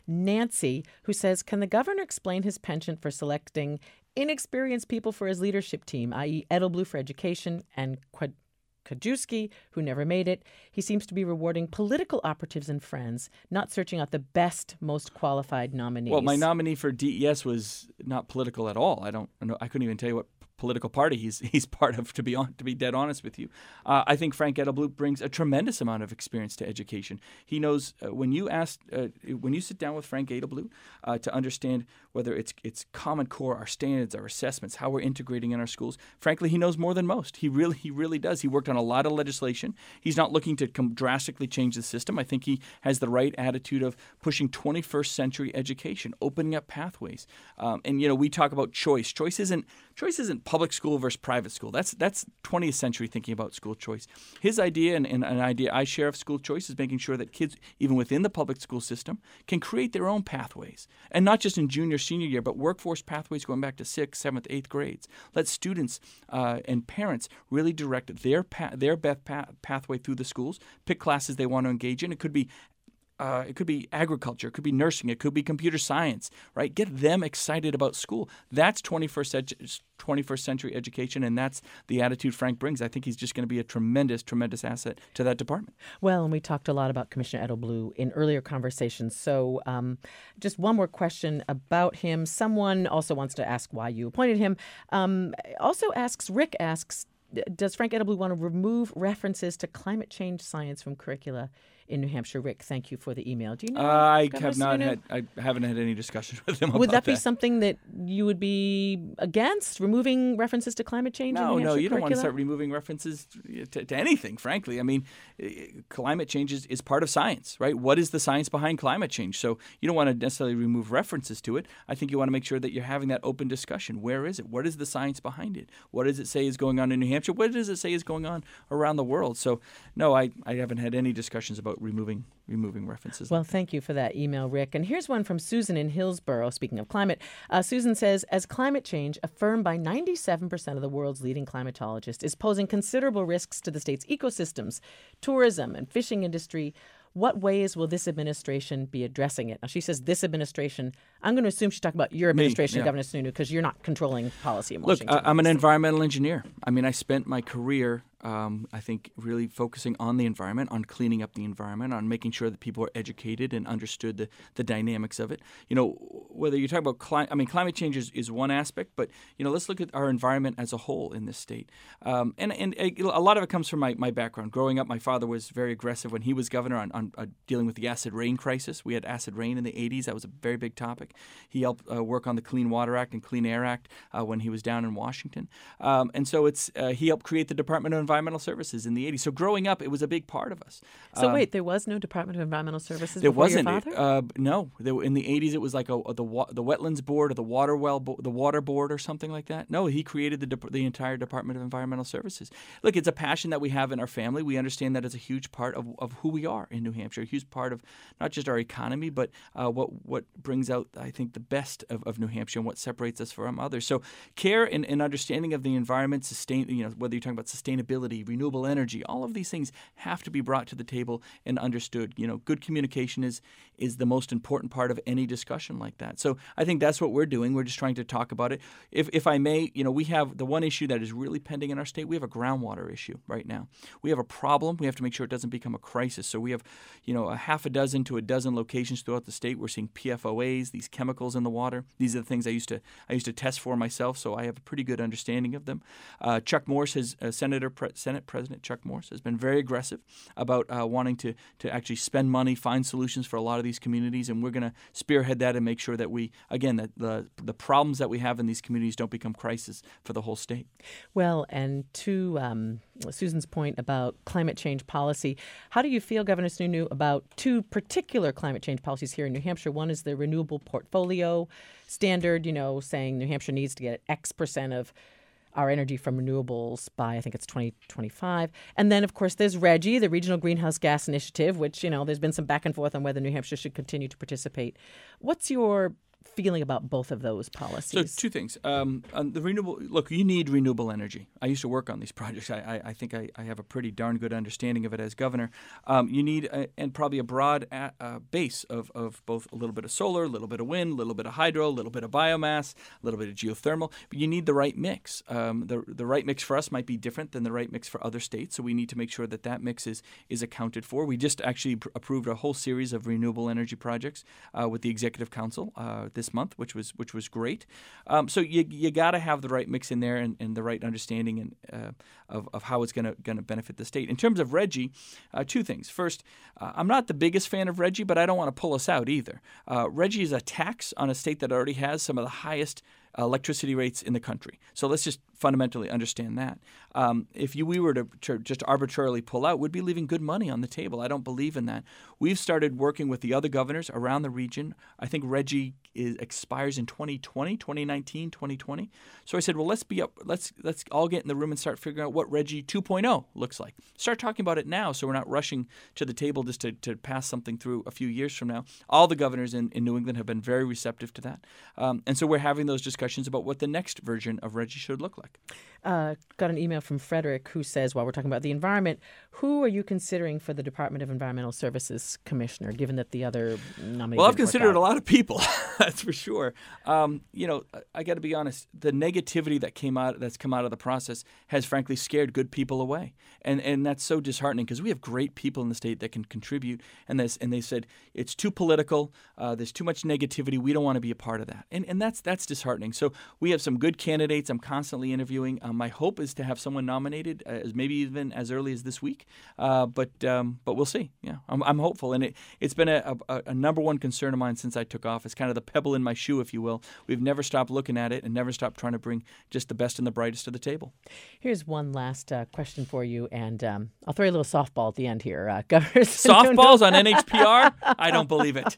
Nancy, who says, can the governor explain his penchant for selecting inexperienced people for his leadership team, that is. Edelblue for education and Quad- Kajewski, who never made it? He seems to be rewarding political operatives and friends, not searching out the best, most qualified nominees. Well, my nominee for D E S was not political at all. I don't know. I couldn't even tell you what political party he's he's part of, to be on, to be dead honest with you. Uh, I think Frank Edelblue brings a tremendous amount of experience to education. He knows uh, when you ask, uh, when you sit down with Frank Edelblue uh, to understand whether it's it's Common Core, our standards, our assessments, how we're integrating in our schools. Frankly, he knows more than most. He really he really does. He worked on a lot of legislation. He's not looking to come drastically change the system. I think he has the right attitude of pushing twenty-first century education, opening up pathways. Um, and you know, we talk about choice. Choice isn't choice isn't public school versus private school. That's that's twentieth century thinking about school choice. His idea and, and an idea I share of school choice is making sure that kids, even within the public school system, can create their own pathways. And not just in junior, senior year, but workforce pathways going back to sixth, seventh, eighth grades. Let students uh, and parents really direct their pa- their best pa- pathway through the schools, pick classes they want to engage in. It could be Uh, it could be agriculture, it could be nursing, it could be computer science, right? Get them excited about school. That's twenty-first, edu- twenty-first century education, and that's the attitude Frank brings. I think he's just going to be a tremendous, tremendous asset to that department. Well, and we talked a lot about Commissioner Edelblue in earlier conversations. So um, just one more question about him. Someone also wants to ask why you appointed him. Um, also asks, Rick asks, does Frank Edelblue want to remove references to climate change science from curricula in New Hampshire? Rick, thank you for the email. Do you know? Uh, I Governor have not Sununu? had. I haven't had any discussions with him. Would about that be something that you would be against, removing references to climate change? No, in New no, Hampshire you don't want to curricula? start removing references to, to anything, frankly. I mean, eh, climate change is, is part of science, right? What is the science behind climate change? So you don't want to necessarily remove references to it. I think you want to make sure that you're having that open discussion. Where is it? What is the science behind it? What does it say is going on in New Hampshire? What does it say is going on around the world? So, no, I, I haven't had any discussions about removing removing references. Well, thank you for that email, Rick. And here's one from Susan in Hillsborough. Speaking of climate, uh, Susan says, as climate change, affirmed by ninety-seven percent of the world's leading climatologists, is posing considerable risks to the state's ecosystems, tourism, and fishing industry, what ways will this administration be addressing it? Now, she says this administration. I'm going to assume she's talking about your administration, Me, yeah. Governor Sununu, because you're not controlling policy in Look, Washington. I, I'm an obviously. environmental engineer. I mean, I spent my career, um, I think, really focusing on the environment, on cleaning up the environment, on making sure that people are educated and understood the, the dynamics of it. You know, whether you're talking about climate, I mean, climate change is, is one aspect, but, you know, let's look at our environment as a whole in this state. Um, and, and a lot of it comes from my, my background. Growing up, my father was very aggressive when he was governor on, on uh, dealing with the acid rain crisis. We had acid rain in the eighties. That was a very big topic. He helped uh, work on the Clean Water Act and Clean Air Act uh, when he was down in Washington. Um, and so it's uh, he helped create the Department of Environmental Services in the eighties. So growing up, it was a big part of us. So Um, wait, there was no Department of Environmental Services There before wasn't. your father? Uh, no, there, in the eighties, it was like a, a, the wa- the Wetlands Board or the Water Well, Bo- the Water Board or something like that. No, he created the dep- the entire Department of Environmental Services. Look, it's a passion that we have in our family. We understand that it's a huge part of, of who we are in New Hampshire, a huge part of not just our economy, but uh, what what brings out, I think, the best of, of New Hampshire and what separates us from others. So care and, and understanding of the environment, sustain, you know, whether you're talking about sustainability, renewable energy, all of these things have to be brought to the table and understood. You know, good communication is is the most important part of any discussion like that. So I think that's what we're doing. We're just trying to talk about it. If if I may, you know, we have the one issue that is really pending in our state. We have a groundwater issue right now. We have a problem. We have to make sure it doesn't become a crisis. So we have, you know, a half a dozen to a dozen locations throughout the state. We're seeing P F O As, these chemicals in the water. These are the things I used to I used to test for myself, so I have a pretty good understanding of them. Uh, Chuck Morse, has uh, Senator Pre- Senate President Chuck Morse has been very aggressive about uh, wanting to to actually spend money, find solutions for a lot of these communities, and we're going to spearhead that and make sure that we, again, that the the problems that we have in these communities don't become crisis for the whole state. Well, and to um, Susan's point about climate change policy, how do you feel, Governor Sununu, about two particular climate change policies here in New Hampshire? One is the renewable portfolio standard, you know, saying New Hampshire needs to get X percent of our energy from renewables by, I think it's twenty twenty-five. And then, of course, there's RGGI, the Regional Greenhouse Gas Initiative, which, you know, there's been some back and forth on whether New Hampshire should continue to participate. What's your feeling about both of those policies? So two things. Um, on the renewable, look, you need renewable energy. I used to work on these projects. I, I, I think I, I have a pretty darn good understanding of it as governor. Um, you need a, and probably a broad a, uh, base of, of both a little bit of solar, a little bit of wind, a little bit of hydro, a little bit of biomass, a little bit of geothermal. But you need the right mix. Um, the the right mix for us might be different than the right mix for other states. So we need to make sure that that mix is is accounted for. We just actually pr- approved a whole series of renewable energy projects uh, with the Executive Council uh, this month, which was which was great. Um, so you you got to have the right mix in there and, and the right understanding and uh, of of how it's going to going to benefit the state. In terms of RGGI, uh, two things. First, uh, I'm not the biggest fan of RGGI, but I don't want to pull us out either. Uh, RGGI is a tax on a state that already has some of the highest electricity rates in the country. So let's just fundamentally understand that. Um, if you, we were to, to just arbitrarily pull out, we'd be leaving good money on the table. I don't believe in that. We've started working with the other governors around the region. I think RGGI is, expires in twenty twenty, twenty nineteen, twenty twenty. So I said, well, let's be up. Let's let's all get in the room and start figuring out what RGGI two point oh looks like. Start talking about it now, so we're not rushing to the table just to, to pass something through a few years from now. All the governors in, in New England have been very receptive to that, um, and so we're having those discussions about what the next version of RGGI should look like. Uh, got an email from Frederick who says, while we're talking about the environment, who are you considering for the Department of Environmental Services Commissioner, given that the other nominees? Well, I've considered a lot of people, that's for sure. Um, you know, I got to be honest. The negativity that came out, that's come out of the process, has frankly scared good people away, and and that's so disheartening because we have great people in the state that can contribute. And this, and they said it's too political. Uh, there's too much negativity. We don't want to be a part of that, and and that's that's disheartening. So we have some good candidates. I'm constantly interviewing. Um, my hope is to have someone nominated, as maybe even as early as this week. Uh, but um, but we'll see. Yeah, I'm, I'm hopeful, and it it's been a, a, a number one concern of mine since I took office. Kind of the pebble in my shoe, if you will. We've never stopped looking at it and never stopped trying to bring just the best and the brightest to the table. Here's one last uh, question for you, and um, I'll throw you a little softball at the end here, uh, Governor. Softballs on N H P R? I don't believe it.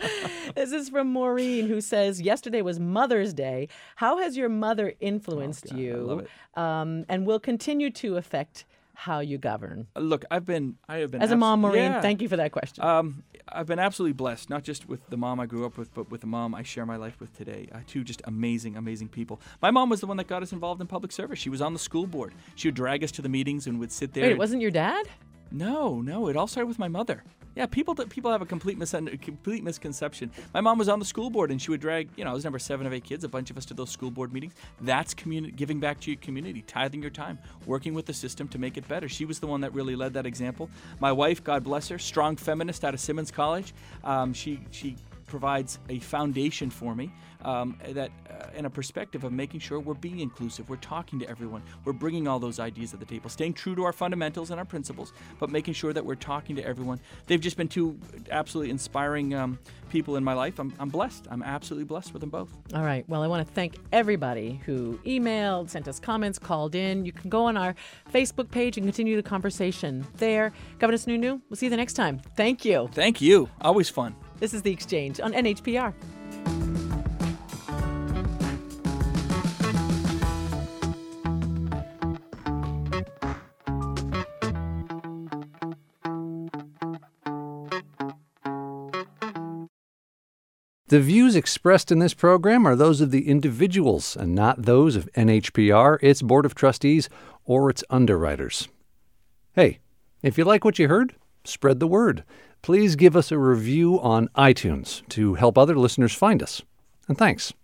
This is from Maureen, who says, yesterday was Mother's Day. How has your mother influenced oh, God, you I love it. Um, and will continue to affect how you govern? Look, I've been, I have been as a mom, abs- Maureen. yeah. Thank you for that question. Um, I've been absolutely blessed, not just with the mom I grew up with, but with the mom I share my life with today. Uh, two just amazing, amazing people. My mom was the one that got us involved in public service. She was on the school board. She would drag us to the meetings and would sit there. Wait, and, it wasn't your dad? No, no. It all started with my mother. Yeah, people people have a complete mis- complete misconception. My mom was on the school board, and she would drag, you know, I was number seven of eight kids, a bunch of us to those school board meetings. That's communi- giving back to your community, tithing your time, working with the system to make it better. She was the one that really led that example. My wife, God bless her, strong feminist out of Simmons College. Um, she she provides a foundation for me um, that uh, and a perspective of making sure we're being inclusive, we're talking to everyone, we're bringing all those ideas to the table, staying true to our fundamentals and our principles, but making sure that we're talking to everyone. They've just been two absolutely inspiring um, people in my life. I'm, I'm blessed. I'm absolutely blessed with them both. All right. Well, I want to thank everybody who emailed, sent us comments, called in. You can go on our Facebook page and continue the conversation there. Governor Sununu, we'll see you the next time. Thank you. Thank you. Always fun. This is The Exchange on N H P R. The views expressed in this program are those of the individuals and not those of N H P R, its Board of Trustees, or its underwriters. Hey, if you like what you heard, spread the word. Please give us a review on iTunes to help other listeners find us. And thanks.